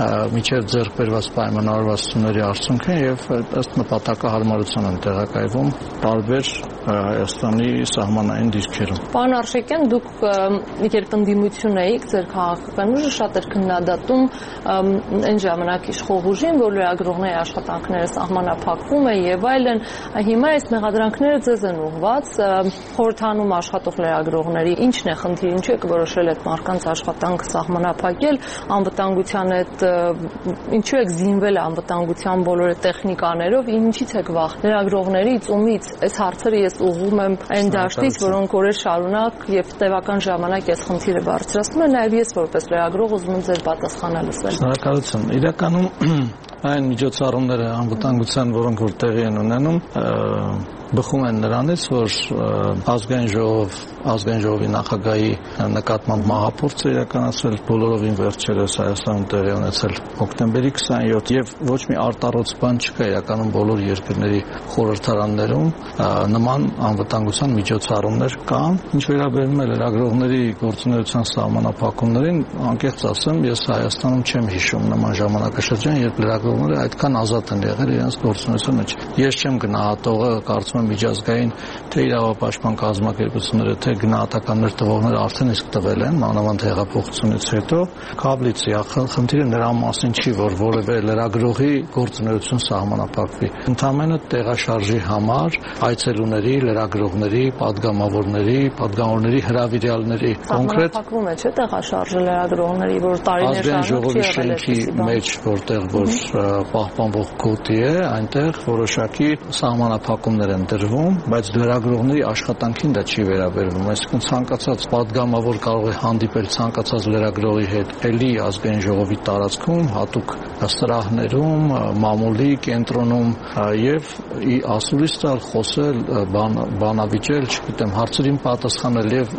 միջև ձեռք բերված պայմանավորվածությունների արդյունք են եւ ըստ նպատակահարմարության են տեղակայվում տարբեր Հայաստանի սահմանային դիրքերում։ Պարոն Արշակյան, դուք երբ ընդդիմություն էիք, ձեր քաղաքական ուժը շատ էր քննադատում այն ժամանակ իշխող ուժին, որ լրագրողների աշխատանքները սահմանափակվում է եւ այլն։ Հիմա այս մեղադրանքները ձեզ են ուղղված, խորհրդանում աշխատող լրագրողների ինչն է խնդիրը, ինչու եք որոշել այդ մարդկանց աշխատանքը սահմանափակել, անվտանգության հետ ինչու եք զինվել անվտանգության բոլոր տեխնիկաներով, ինչից եք վախ լրագրողներից, ումից, այս հարցերը ես ուղղում եմ այն դաշտից, որոնք օրեր շարունակ եւ տևական ժամանակ այս խնդիրը բարձրացնում են, նաեւ ես որպես լրագրող ուզում եմ ձեր պատասխանը լսել։ Շնորհակալություն։ Իրականում այն միջոցառումները անվտանգության, որոնք որ տեղի են ունենում, բխում են նրանից, որ ազգային ժողով, ազգային ժողովի նախագահի նկատմամբ մահապործ է իրականացվել բոլորովին վերջերս Հայաստանում տեղի ունեցել հոկտեմբերի քսաներորդ եւ ոչ մի արտառոց բան չկա իրականում բոլոր երկրների խորհրդարաններում նման անվտանգության միջոցառումներ կան, ինչ վերաբերում է լրագրողների գործունեության սահմանափակումներին, անկեղծ ասեմ, ես Հայաստանում չեմ հիշում նման ժամանակաշրջան, երբ լրագրողները այդքան ազատ են եղել իրենց գործունեության մեջ։ Ես չեմ գնահատողը, կարծում միջազգային թե իրավապաշտպան կազմակերպությունները, թե գնահատականներ տվողները արդեն իսկ տվել են, մանավանդ հեղափոխությունից հետո, Քաբլիցի խնդիրը նրա մասին չի, որ որևէ լրագրողի գործունեություն սահմանափակվի։ Ընդամենը տեղաշարժի համար այցելուների, լրագրողների, падգամավորների, падգամավորների հրավիրյալների կոնկրետ սահմանափակվում է, չէ՞ տեղաշարժը լրագրողների, որ տարիներ շարունակ չի եղել շենքի մեջ, որտեղ որ պահպանվող գոտի է, այնտեղ որոշակի սահմանափակումներ են դրվում, բայց լրագրողների աշխատանքին դա չի վերաբերվում, այսինքն ցանկացած падգամավոր կարող է հանդիպել ցանկացած լրագրողի հետ էլի ազգային ժողովի տարածքում, հատուկ սրահներում, մամուլի կենտրոնում եւ ասուլիս տալ, խոսել, բանավիճել, չգիտեմ, հարցերին պատասխանել եւ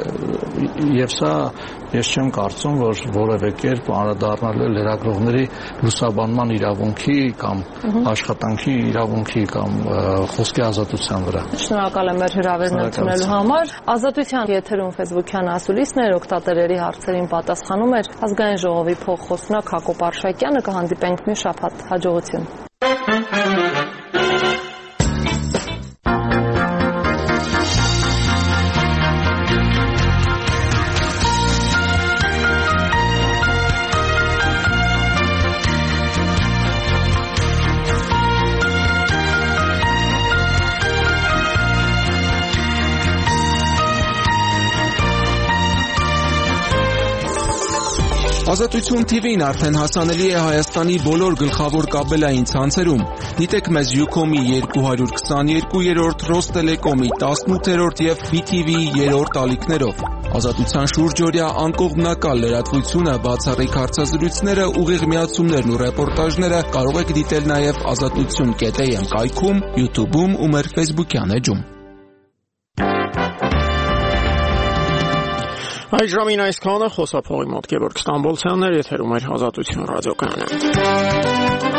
եւ սա ես չեմ կարծում, որ որևէ կերպ անդրադառնալու է լրագրողների լուսաբանման իրավունքի կամ աշխատանքի իրավունքի կամ խոսքի ազատության վրա։ Շնորհակալ եմ մեր հրավերն ընդունելու համար։ Ազատության եթերում Facebook-յան ասուլիսն էր, օգտատերերի հարցերին պատասխանում էր ազգային ժողովի փոխխոսնակ Հակոբ Արշակյանը։ Կհանդիպենք մյուս շաբաթ, հաջողություն։ Ազատություն Թի Վին արդեն հասանելի է Հայաստանի բոլոր գլխավոր կաբելային ցանցերում։ Դիտեք մեզ Յուքոմի երկու հարյուր քսաներկուերորդ, Ռոստելեկոմի տասնութերորդ եւ Բի Թի Վիի երրորդ ալիքներով։ Ազատության շուրջօրյա անկողմնակալ լրատվությունը, բացառիկ հարցազրույցները, ուղիղ միացումներն ու ռեպորտաժները կարող եք դիտել նաեւ ազատություն կետ էյ էմ կայքում, YouTube-ում ու մեր Facebook-յան էջում։ Այս ժամին այսքանը խոսափողի մոտ Գևորգ Ստամբոլցյանն էր, եթերում էր Ազատություն ռադիոկայանը։